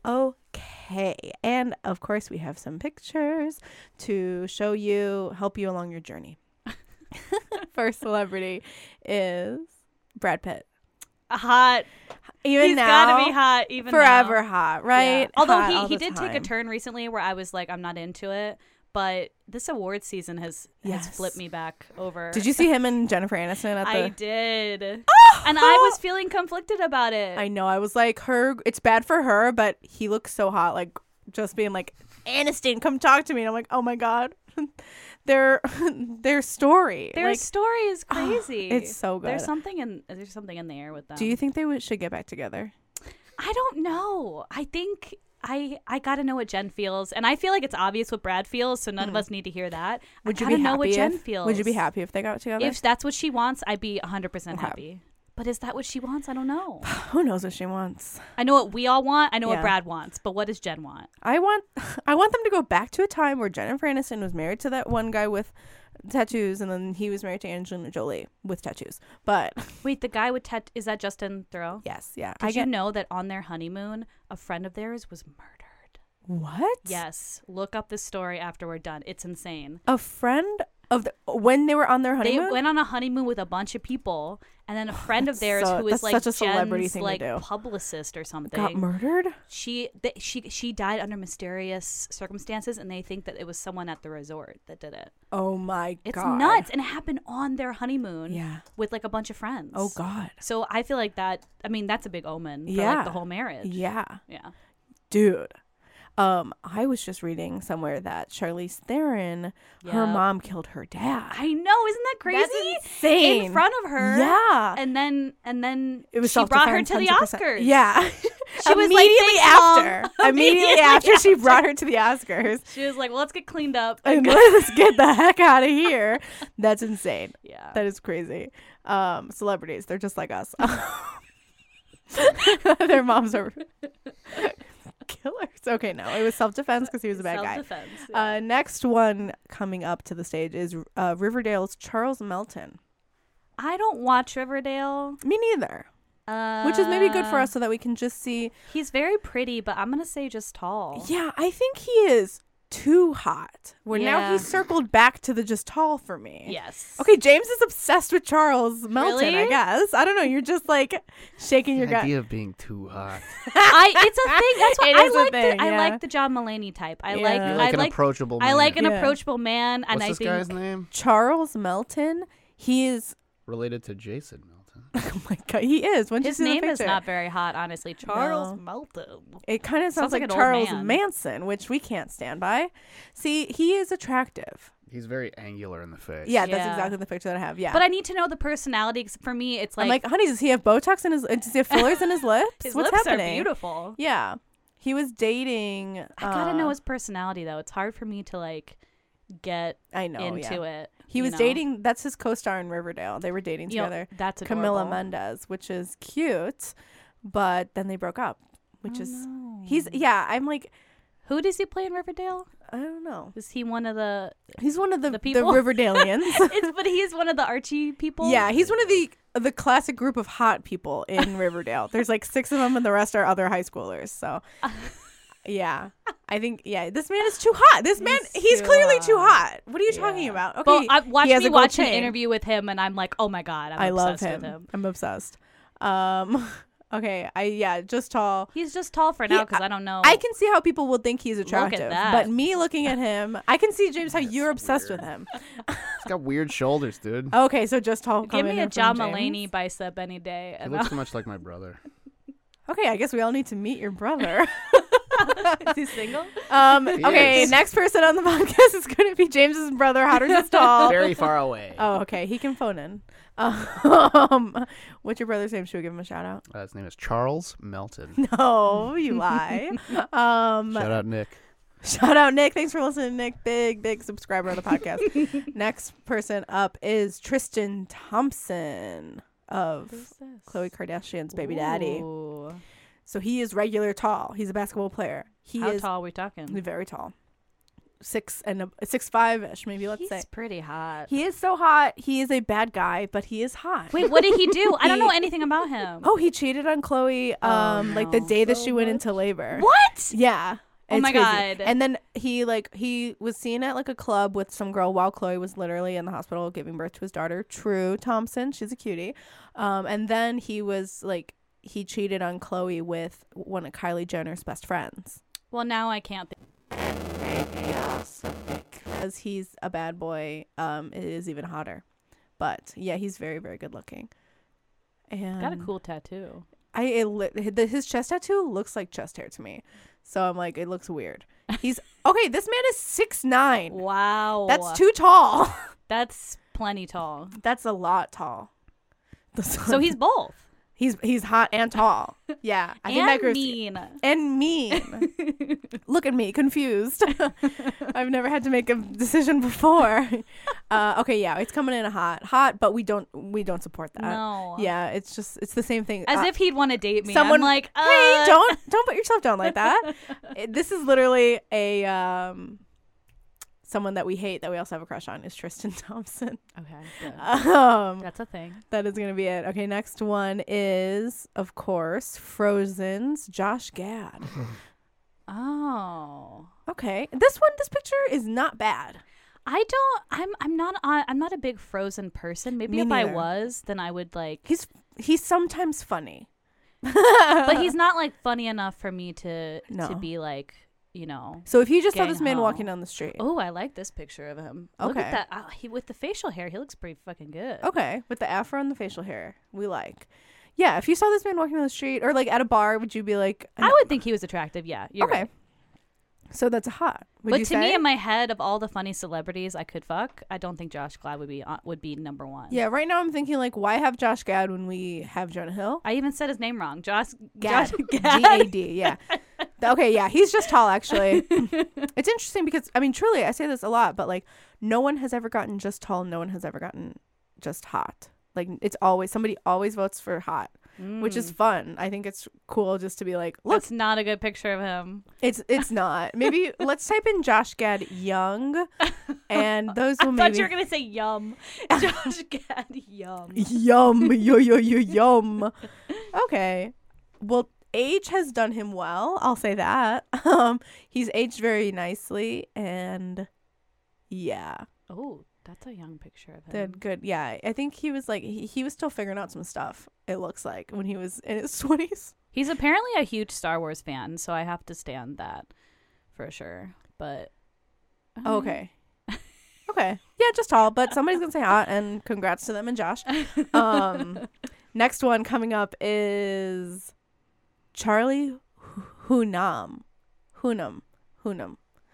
Okay. And of course, we have some pictures to show you, help you along your journey. First celebrity is Brad Pitt. Hot. Even He's now, gotta be hot. Even forever now. hot, right? Yeah. Although Hot all he, he the did take a time. turn recently where I was like, I'm not into it. But this award season has Yes. has flipped me back over. Did you see him and Jennifer Aniston at the? I did. And I was feeling conflicted about it. I know. I was like, her. It's bad for her, but he looks so hot. Like just being like, Aniston, come talk to me. And I'm like, oh my god, their their story. Their like, story is crazy. it's so good. There's something in there's something in the air with them. do you think they would, should get back together? I don't know. I think I I gotta know what Jen feels, and I feel like it's obvious what Brad feels, so none of us need to hear that. Would I you gotta be know happy? what Jen if, feels? Would you be happy if they got together? If that's what she wants, I'd be one hundred percent Okay. happy. But is that what she wants? I don't know. Who knows what she wants? I know what we all want. I know Yeah. what Brad wants. But what does Jen want? I want I want them to go back to a time where Jennifer Aniston was married to that one guy with tattoos, and then he was married to Angelina Jolie with tattoos. But Wait, the guy with tat is that Justin Theroux? yes, yeah. Did I you get know that on their honeymoon, a friend of theirs was murdered? what? Yes. Look up this story after we're done. It's insane. A friend of the when they were on their honeymoon. They went on a honeymoon with a bunch of people, and then a friend of theirs so- who is that's like such a celebrity Jen's thing to like do. publicist or something. got murdered. She th- she she died under mysterious circumstances, and they think that it was someone at the resort that did it. Oh my It's god, nuts, and it happened on their honeymoon. Yeah. with like a bunch of friends. Oh god. So I feel like that. I mean, that's a big omen for Yeah. like the whole marriage. Yeah, Yeah. dude. Um, I was just reading somewhere that Charlize Theron, her Yep. mom killed her dad. I know, isn't that crazy? That's insane. In front of her. Yeah. And then and then It was she brought her self-defense, to the one hundred percent. Oscars. Yeah. She was like, immediately "Thanks, Mom." after. Immediately Immediately after she after. brought her to the Oscars. She was like, well, let's get cleaned up. And let's get the heck out of here. That's insane. Yeah. That is crazy. Um, celebrities, they're just like us. Their moms are killers. Okay, no, it was self-defense because he was a bad guy. Self-defense. Uh, next one coming up to the stage is uh, Riverdale's Charles Melton. I don't watch Riverdale. Me neither. Uh, Which is maybe good for us so that we can just see. He's very pretty, but I'm going to say just tall. Yeah, I think he is too hot. Where now Yeah. he's circled back to the just tall for me. Yes. Okay, James is obsessed with Charles Melton, I Really? guess. I don't know. You're just like shaking your The gut. idea of being too hot. I, it's a thing. That's what It I is a like. thing, the, I yeah. like the John Mulaney type. I Yeah. like. You're You're I like an like. approachable man. I like an Yeah. approachable man, and What's I this think guy's name? Charles Melton, he is. Related to Jason Melton. Oh my god, he is. When his you see the name is picture? not very hot, honestly. Charles No. Melton. It kind of sounds, Sounds like like, an old Charles man. Manson, which we can't stand by. See, he is attractive. He's very angular in the face. Yeah, that's Yeah. exactly the picture that I have. Yeah. But I need to know the personality. 'Cause for me, it's like, I'm like, honey, does he have Botox in his? Does he have fillers in his lips? his What's lips happening? are beautiful. Yeah, he was dating. I gotta uh, know his personality though. It's hard for me to like get I know. into yeah. it. He you was know? dating. That's his co-star in Riverdale. They were dating You know, together. that's adorable. Camila Mendez, which is cute, but then they broke up, which Oh, is no. he's yeah. I'm like, Who does he play in Riverdale? I don't know. Is he one of the? He's one of the The the, people? Riverdalians. it's, but he's one of the Archie people. Yeah, he's one of the the classic group of hot people in Riverdale. There's like six of them, and the rest are other high schoolers. So, yeah, I think yeah, this man is too hot. This man, He's he's too clearly too hot. hot. What are you talking Yeah. about? Okay, Well, I watched he has me a gold watch an chain. interview with him, and I'm like, oh my god, I'm I love obsessed him. with him. I'm obsessed. Um, okay, I yeah, just tall. He's just tall for He- now because I don't know. I can see how people will think he's at attractive, that. but me looking at him, I can see James how That's you're obsessed weird. with him. He's got weird shoulders, dude. Okay, so just tall. Give coming me a in from John James. Mulaney bicep any day. He And looks I'll- too much like my brother. Okay, I guess we all need to meet your brother. Is he single? Um, He okay, is. next person on the podcast is going to be James's brother, hotter than tall. Very far away. Oh, okay. He can phone in. Um, what's your brother's name? Should we give him a shout out? Uh, his name is Charles Melton. No, you lie. Um, Shout out Nick. shout out Nick. Thanks for listening, Nick. Big, big subscriber of the podcast. Next person up is Tristan Thompson of Khloe Kardashian's baby daddy. Ooh. So he is regular tall. He's a basketball player. He How is tall are we talking? very tall. Six and a, six five ish, maybe let's He's say. pretty hot. He is so hot. He is a bad guy, but he is hot. Wait, what did he do? I don't He- know anything about him. Oh, he cheated on Chloe Oh, um like the no. day that So she went much. into labor. What? Yeah. Oh It's my crazy. God. And then he like he was seen at like a club with some girl while Chloe was literally in the hospital giving birth to his daughter, True Thompson. She's a cutie. Um and then he was like he cheated on Chloe with one of Kylie Jenner's best friends. Well, now I can't think. Because he's a bad boy, um, it is even hotter. But yeah, he's very, very good looking. And Got a cool tattoo. I it, li- the, his chest tattoo looks like chest hair to me, so I'm like, it looks weird. He's okay. This man is six nine. Wow. That's too tall. That's plenty tall. That's a lot tall. So he's both. he's he's hot and tall. Yeah, I think and that grows mean. and mean. Look at me, confused. I've never had to make a decision before. Uh, okay, yeah, it's coming in hot, hot, but we don't we don't support that. No. Yeah, it's just it's the same thing. As Uh, if he'd want to date me. someone I'm like, uh, hey, don't don't put yourself down like that. It- this is literally a um someone that we hate that we also have a crush on is Tristan Thompson. Okay. Good. Um, That's a thing. that is gonna be it. Okay, next one is of course Frozen's Josh Gad. Oh. Okay, this one, this picture is not bad. I don't. I'm. I'm not. Uh, I'm not a big Frozen person. Maybe Me if I neither. was, then I would like. He's he's sometimes funny, But he's not like funny enough for me to No. to be like, you know. So if you just saw Gang this man ho. walking down the street, Oh, I like this picture of him. Look Okay. at that. Uh, he with the facial hair, he looks pretty fucking good. okay, with the afro and the facial hair, we like. Yeah, if you saw this man walking down the street or like at a bar, would you be like, I would think he was attractive. Yeah, you're okay. right. So that's a hot. Would But you to me, say? in my head, of all the funny celebrities I could fuck, I don't think Josh Gad would be uh, would be number one. Yeah, right now I'm thinking like, why have Josh Gad when we have Jonah Hill? I even said his name wrong. Josh Gad, Josh G Gad. A D. Yeah. Okay, yeah, he's just tall. Actually, it's interesting because I mean, truly, I say this a lot, but like, no one has ever gotten just tall. No one has ever gotten just hot. Like, it's always somebody always votes for hot, which is fun. I think it's cool just to be like, look, That's not a good picture of him. it's it's not. Maybe let's type in Josh Gad young, and those I will thought maybe you were gonna say yum. Josh Gad yum. yum yo yo yo yum. Okay, well, age has done him well. I'll say that. Um, he's aged very nicely, and yeah, Oh, that's a young picture of him. did good. Yeah, I think he was like he, he was still figuring out some stuff. It looks like when he was in his twenties. He's apparently a huge Star Wars fan, so I have to stand that for sure. But Oh, okay. Okay. Yeah, just tall, but somebody's gonna say hot, and congrats to them and Josh. Um, next one coming up is Charlie Hunnam. Hunnam. Hunnam.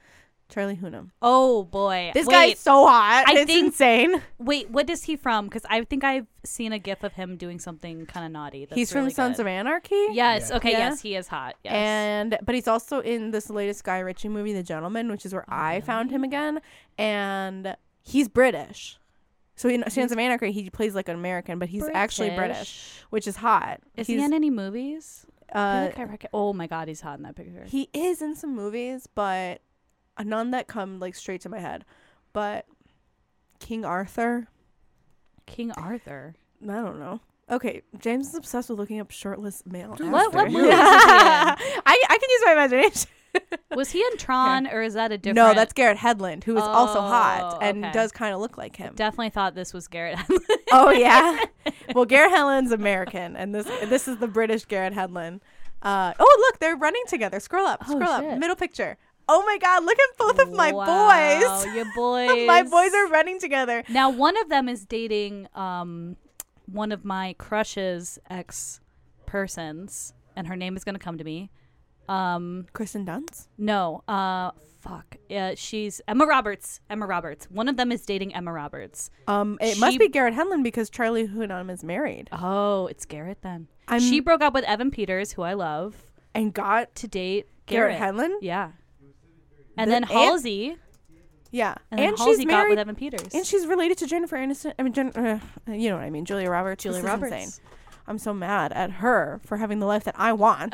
Charlie Hunnam. Oh boy, This wait, guy's so hot. I it's think- insane. Wait, what is he from? Because I think I've seen a gif of him doing something kind of naughty. That's He's from really Sons good. of Anarchy. Yes. Yeah. Okay. Yeah. Yes, he is hot. Yes. And but he's also in this latest Guy Ritchie movie, The Gentleman, which is where I found him again. And he's British. So in Sons of Anarchy, he plays like an American, but he's actually British, which is hot. Is he's, he in any movies? I Uh, feel like I rec- oh my god, he's hot in that picture. he is in some movies, but none that come like straight to my head. But King Arthur, King Arthur. I don't know. Okay, James is obsessed with looking up shirtless male. What- what actors. movies is he in? I I can use my imagination. Was he in Tron or is that a different? No, that's Garrett Hedlund, who is also Oh, hot and okay. does kind of look like him. Definitely thought this was Garrett. Oh yeah. Well, Garrett Hedlund's American, and this this is the British Garrett Hedlund. Uh, oh look, they're running together. Scroll up, Oh, scroll up, shit. middle picture. Oh my God, look at both of my Wow, boys. your boys. My boys are running together. Now one of them is dating um one of my crush's ex persons, and her name is gonna come to me. Um, Kristen Dunst. no, uh, fuck. Uh, she's Emma Roberts. Emma Roberts. One of them is dating Emma Roberts. Um, it She- must be Garrett Hedlund because Charlie Hunnam is married Oh, it's Garrett then. I'm- she broke up with Evan Peters, who I love, and got to date Garrett Garrett. Hedlund. Yeah. And The- then and- Halsey. Yeah, And, then and Halsey she's got with married. Evan Peters. And she's related to Jennifer Aniston. I mean, Jen, uh, you know what I mean, Julia Roberts. Julia This is Roberts. insane. I'm so mad at her for having the life that I want.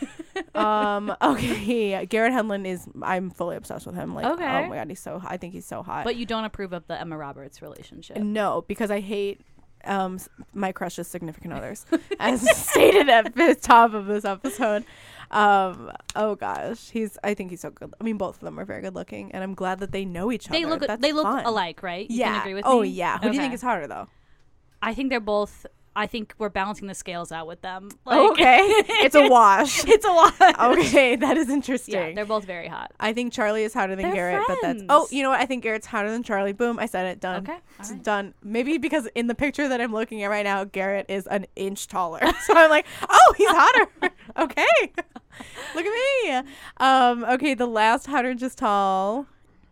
um. Okay. Garrett Hedlund is. I'm fully obsessed with him. Like. Okay. Oh my God, he's so. I think he's so hot. But you don't approve of the Emma Roberts relationship. No, because I hate um s- my crush's significant others, as stated at the top of this episode. Um. Oh gosh, he's. I think he's so good. I mean, both of them are very good looking, and I'm glad that they know each They other. look That's they look fun. alike, right? You yeah. can agree with oh me? yeah. Who do you think Okay. is hotter though? I think they're both. I think we're balancing the scales out with them. Oh, okay. It's a wash. it's a lot. Okay, that is interesting. Yeah, they're both very hot. I think Charlie is hotter than They're Garrett, but that's oh, friends. you know what? I think Garrett's hotter than Charlie. Boom, I said it. Done. Okay, all It's right. done. Maybe because in the picture that I'm looking at right now, Garrett is an inch taller. So I'm like, oh, he's hotter. Okay. Look at me. Um, okay, the last hotter just tall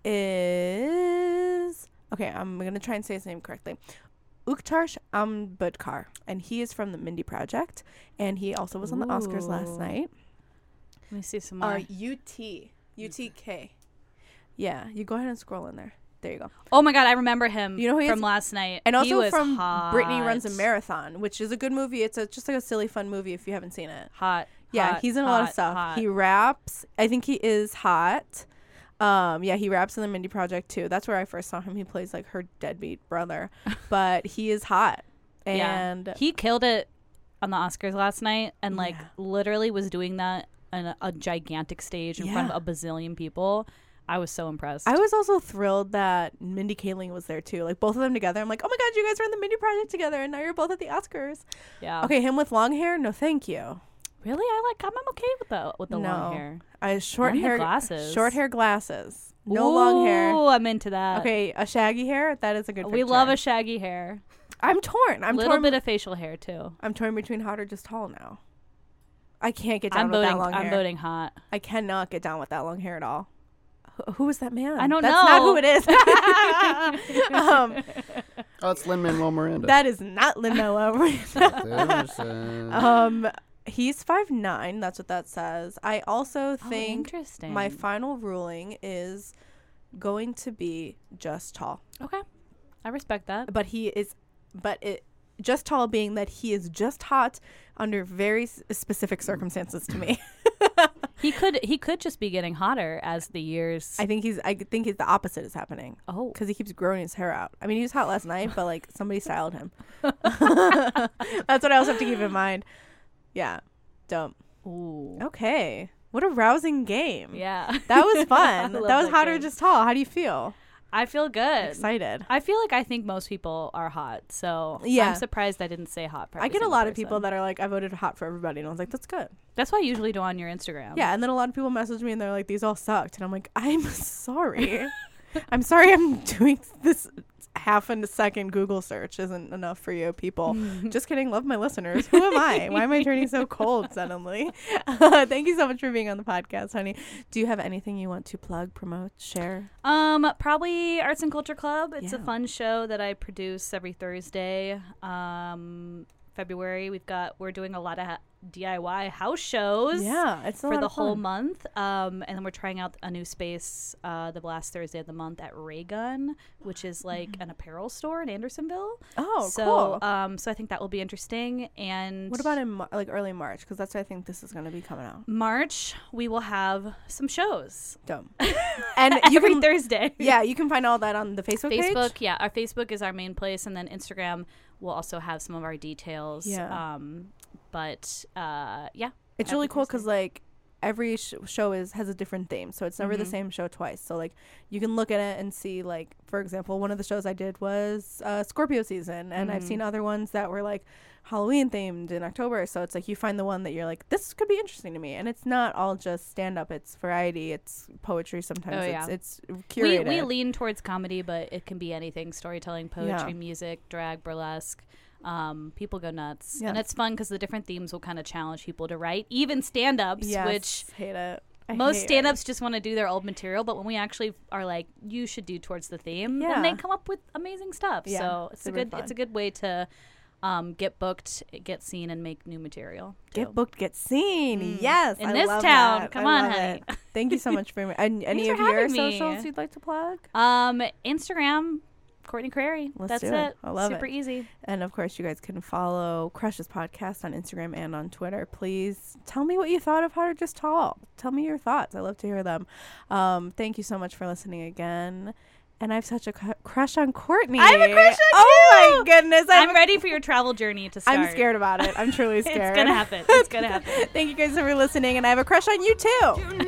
is okay, I'm gonna try and say his name correctly. Ukhtarsh Ambudkar, and he is from the Mindy Project, and he also was on the Oscars last Ooh. night. Let me see some more. Uh, U T U T K. Yeah, you go ahead and scroll in there. There you go. oh my god, I remember him. You know who he from is? last night, And He also was from hot. Brittany Runs a Marathon, which is a good movie. It's a, just like a silly, fun movie if you haven't seen it. Hot. Yeah, hot, he's in a lot of hot, stuff. hot. He raps. I think he is hot. Um, yeah, he raps in the Mindy Project too. That's where I first saw him. He plays like her deadbeat brother, but he is hot. And yeah. he killed it on the Oscars last night, and like Yeah. literally was doing that on a, a gigantic stage in front Yeah. of a bazillion people. I was so impressed. I was also thrilled that Mindy Kaling was there too. Like both of them together. I'm like, oh my God, you guys are in the Mindy Project together, and now you're both at the Oscars. yeah. Okay, him with long hair? No, thank you. Really, I like. I'm, I'm okay with the with the No. long hair. I short And the hair glasses. Short hair glasses. No long hair. Ooh, I'm into that. Okay, a shaggy hair. That is a good. We picture. love a shaggy hair. I'm torn. I'm A little torn. bit of facial hair too. I'm torn between hot or just tall now. I can't get down I'm with voting. that long I'm hair. voting hot. I cannot get down with that long hair at all. Who, who is that man? I don't That's not know. who it is. um, Oh, it's Lin-Manuel Miranda. that is not Lin-Manuel Miranda. There's, uh, um, he's five nine. That's what that says. I also Oh, think interesting. my final ruling is going to be just tall. okay, I respect that. But he is, but it just tall being that he is just hot under very s- specific circumstances to me. He could he could just be getting hotter as the years. I think he's. I think he's the opposite is happening oh, because he keeps growing his hair out. I mean, he was hot last night, but like somebody styled him. That's what I also have to keep in mind. Yeah, dumb. ooh, Okay, what a rousing game. yeah, That was fun. I that love was hot or game. just tall. How do you feel? I feel good. Excited. I feel like I think most people are hot, so Yeah. I'm surprised I didn't say hot. For I every get a single lot of person. people that are like, I voted hot for everybody, and I was like, that's good. That's what I usually do on your Instagram. Yeah, and then a lot of people message me and they're like, these all sucked, and I'm like, I'm sorry. I'm sorry I'm doing this half a second Google search isn't enough for you people. Just kidding. Love my listeners. Who am I? Why am I turning so cold suddenly? Uh, thank you so much for being on the podcast, honey. Do you have anything you want to plug, promote, share? Um, probably Arts and Culture Club. It's Yeah. a fun show that I produce every Thursday. Um, February, we've got we're doing a lot of ha- D I Y house shows. Yeah, it's a for lot the of whole fun. month. Um, and then we're trying out a new space uh, the last Thursday of the month at Raygun, which is like an apparel store in Andersonville. Oh, so, cool. Um, so I think that will be interesting. And What about in Mar- like early March? Because that's what I think this is going to be coming out. March? We will have some shows. Dumb. And you Every can Thursday. yeah, you can find all that on the Facebook, Facebook, page. yeah. Our Facebook is our main place, and then Instagram will also have some of our details. Yeah. Um, but uh, yeah. It's every really cool because Thursday. like every sh- show is has a different theme, so it's never the Mhm. same show twice. So like you can look at it and see, like, for example, one of the shows I did was uh, Scorpio season, and I've Mhm. seen other ones that were like Halloween themed in October. So it's like you find the one that you're like, this could be interesting to me, and it's not all just stand up. It's variety. It's poetry. Sometimes Oh, it's yeah. it's we, curated. we lean towards comedy, but it can be anything: storytelling, poetry, Yeah. music, drag, burlesque. Um, people go nuts, Yeah. and it's fun because the different themes will kind of challenge people to write, even stand-ups, Yes, which hate it. I most hate stand-ups it. just want to do their old material, but when we actually are like, you should do towards the theme, Yeah. then they come up with amazing stuff. Yeah, So it's a super good fun. it's a good way to um, get booked, get seen, and make new material. Get too. booked, get seen. Mm. Yes, In I this love town. that. Come I on, love honey. it. Thank you so much for me. And any Thanks of for your having me. socials you'd like to plug? Um, Instagram, Courtney Crary. Let's That's do it. it. I love Super it. easy. And of course, you guys can follow Crushes Podcast on Instagram and on Twitter. Please tell me what you thought of How to Just Talk. Tell me your thoughts. I love to hear them. Um, thank you so much for listening again. And I have such a cu- crush on Courtney. I have a crush on Oh you! my goodness. I have I'm a- ready for your travel journey to start. I'm scared about it. I'm truly scared. It's gonna happen. It's gonna happen. Thank you guys for listening. And I have a crush on you too.